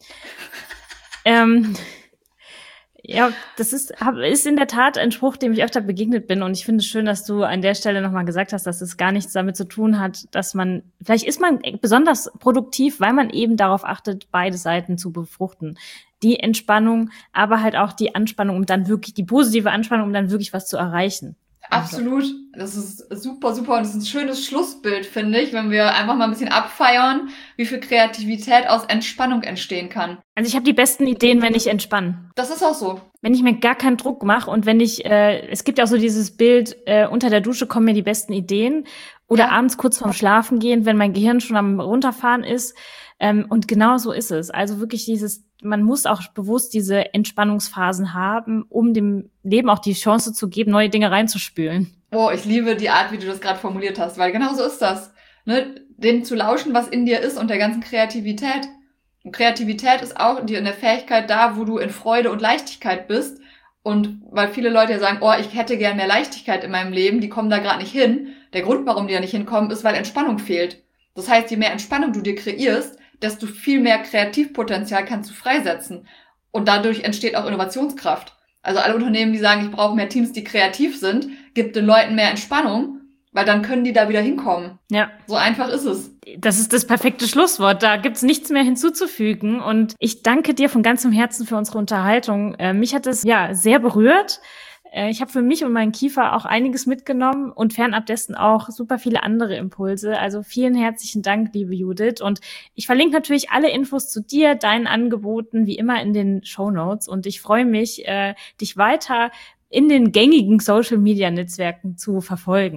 ähm, ja, das ist, ist in der Tat ein Spruch, dem ich öfter begegnet bin. Und ich finde es schön, dass du an der Stelle nochmal gesagt hast, dass es gar nichts damit zu tun hat, dass man, vielleicht ist man besonders produktiv, weil man eben darauf achtet, beide Seiten zu befruchten. Die Entspannung, aber halt auch die Anspannung, um dann wirklich, die positive Anspannung, um dann wirklich was zu erreichen. Absolut. Das ist super, super. Und das ist ein schönes Schlussbild, finde ich, wenn wir einfach mal ein bisschen abfeiern, wie viel Kreativität aus Entspannung entstehen kann. Also ich habe die besten Ideen, wenn ich entspanne. Das ist auch so. Wenn ich mir gar keinen Druck mache und wenn ich, äh, es gibt ja auch so dieses Bild, äh, unter der Dusche kommen mir die besten Ideen, oder ja. abends kurz vorm Schlafen gehen, wenn mein Gehirn schon am Runterfahren ist. Ähm, und genau so ist es. Also wirklich dieses, man muss auch bewusst diese Entspannungsphasen haben, um dem Leben auch die Chance zu geben, neue Dinge reinzuspülen. Oh, ich liebe die Art, wie du das gerade formuliert hast, weil genau so ist das. Ne? Dem zu lauschen, was in dir ist, und der ganzen Kreativität. Und Kreativität ist auch in der Fähigkeit da, wo du in Freude und Leichtigkeit bist. Und weil viele Leute ja sagen, oh, ich hätte gern mehr Leichtigkeit in meinem Leben, die kommen da gerade nicht hin. Der Grund, warum die da nicht hinkommen, ist, weil Entspannung fehlt. Das heißt, je mehr Entspannung du dir kreierst, desto viel mehr Kreativpotenzial kannst du freisetzen. Und dadurch entsteht auch Innovationskraft. Also alle Unternehmen, die sagen, ich brauche mehr Teams, die kreativ sind, gibt den Leuten mehr Entspannung, weil dann können die da wieder hinkommen. Ja. So einfach ist es. Das ist das perfekte Schlusswort. Da gibt's nichts mehr hinzuzufügen. Und ich danke dir von ganzem Herzen für unsere Unterhaltung. Äh, mich hat es ja sehr berührt. Ich habe für mich und meinen Kiefer auch einiges mitgenommen und fernab dessen auch super viele andere Impulse. Also vielen herzlichen Dank, liebe Judith. Und ich verlinke natürlich alle Infos zu dir, deinen Angeboten, wie immer in den Shownotes. Und ich freue mich, äh, dich weiter in den gängigen Social-Media-Netzwerken zu verfolgen.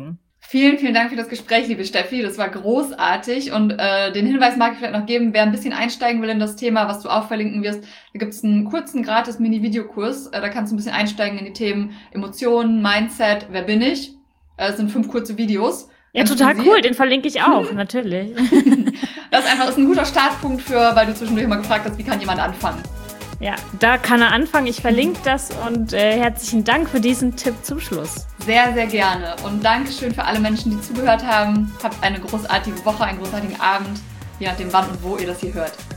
Vielen, vielen Dank für das Gespräch, liebe Steffi. Das war großartig. Und äh, den Hinweis mag ich vielleicht noch geben, wer ein bisschen einsteigen will in das Thema, was du auch verlinken wirst. Da gibt es einen kurzen, gratis Mini-Videokurs. Äh, da kannst du ein bisschen einsteigen in die Themen Emotionen, Mindset, wer bin ich? Äh, es sind fünf kurze Videos. Ja, total cool. Den verlinke ich auch, natürlich. Das ist einfach ist ein guter Startpunkt für, weil du zwischendurch mal gefragt hast, wie kann jemand anfangen? Ja, da kann er anfangen. Ich verlinke das und äh, herzlichen Dank für diesen Tipp zum Schluss. Sehr, sehr gerne. Und Dankeschön für alle Menschen, die zugehört haben. Habt eine großartige Woche, einen großartigen Abend, je nachdem wann und wo ihr das hier hört.